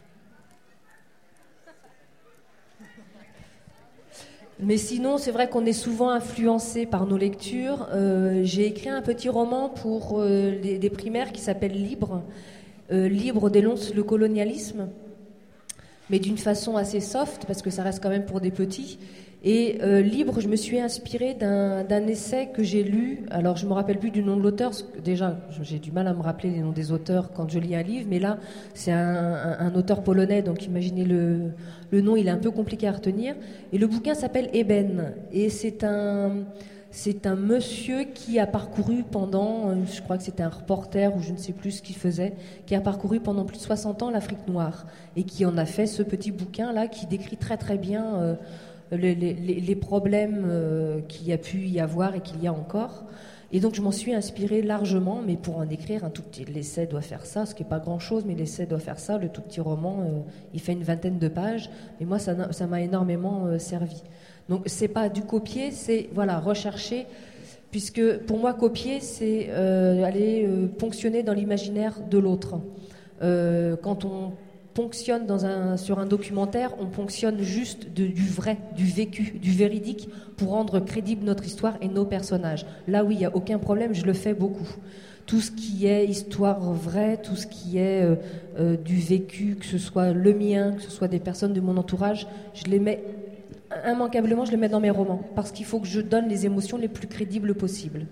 Mais sinon, c'est vrai qu'on est souvent influencé par nos lectures. Euh, j'ai écrit un petit roman pour euh, les, des primaires qui s'appelle Libre. Euh, Libre dénonce le colonialisme, mais d'une façon assez soft, parce que ça reste quand même pour des petits. Et euh, Libre, je me suis inspirée d'un, d'un essai que j'ai lu. Alors, je ne me rappelle plus du nom de l'auteur. Déjà, j'ai du mal à me rappeler les noms des auteurs quand je lis un livre. Mais là, c'est un, un, un auteur polonais, donc imaginez le, le nom, il est un peu compliqué à retenir. Et le bouquin s'appelle Eben. Et c'est un, C'est un monsieur qui a parcouru pendant, euh, je crois que c'était un reporter ou je ne sais plus ce qu'il faisait, qui a parcouru pendant plus de soixante ans l'Afrique noire et qui en a fait ce petit bouquin-là qui décrit très très bien euh, les, les, les problèmes euh, qu'il y a pu y avoir et qu'il y a encore. Et donc je m'en suis inspirée largement, mais pour en écrire un tout petit... L'essai doit faire ça, ce qui n'est pas grand-chose, mais l'essai doit faire ça. Le tout petit roman, euh, il fait une vingtaine de pages, mais moi ça, ça m'a énormément euh, servi. Donc c'est pas du copier, c'est voilà, rechercher, puisque pour moi copier, c'est euh, aller euh, ponctionner dans l'imaginaire de l'autre. Euh, quand on ponctionne dans un, sur un documentaire, on ponctionne juste de, du vrai, du vécu, du véridique, pour rendre crédible notre histoire et nos personnages. Là, oui, il n'y a aucun problème, je le fais beaucoup. Tout ce qui est histoire vraie, tout ce qui est euh, euh, du vécu, que ce soit le mien, que ce soit des personnes de mon entourage, je les mets, immanquablement, je les mets dans mes romans, parce qu'il faut que je donne les émotions les plus crédibles possibles.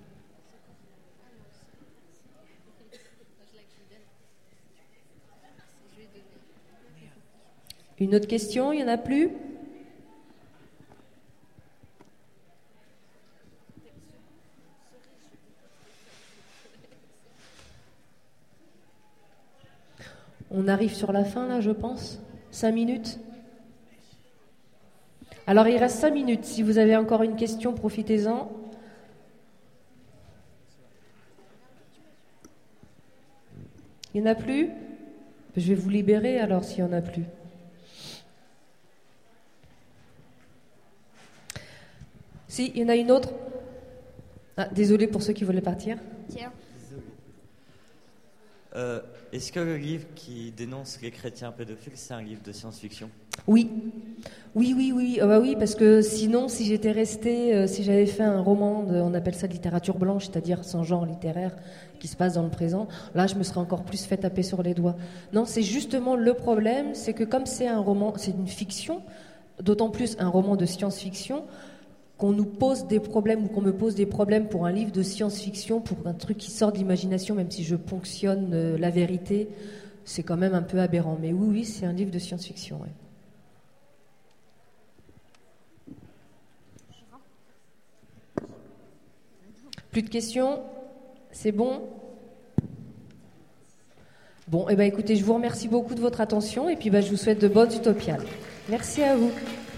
Une autre question, il n'y en a plus ? On arrive sur la fin, là, je pense. Cinq minutes ? Alors, il reste cinq minutes. Si vous avez encore une question, profitez-en. Il n'y en a plus ? Je vais vous libérer, alors, s'il n'y en a plus. Si, il y en a une autre. Ah, désolé pour ceux qui voulaient partir.
Tiens.
Euh, est-ce que le livre qui dénonce les chrétiens pédophiles, c'est un livre de science-fiction ?
Oui, oui, oui, oui, euh, bah oui, parce que sinon, si j'étais restée, euh, si j'avais fait un roman, de, on appelle ça de littérature blanche, c'est-à-dire sans genre littéraire, qui se passe dans le présent, là, je me serais encore plus fait taper sur les doigts. Non, c'est justement le problème, c'est que comme c'est un roman, c'est une fiction, d'autant plus un roman de science-fiction, qu'on nous pose des problèmes ou qu'on me pose des problèmes pour un livre de science-fiction, pour un truc qui sort de l'imagination, même si je ponctionne euh, la vérité, c'est quand même un peu aberrant. Mais oui, oui, c'est un livre de science-fiction. Ouais. Plus de questions ? C'est bon ? Bon, eh ben, écoutez, je vous remercie beaucoup de votre attention et puis ben, je vous souhaite de bonnes utopiales. Merci à vous.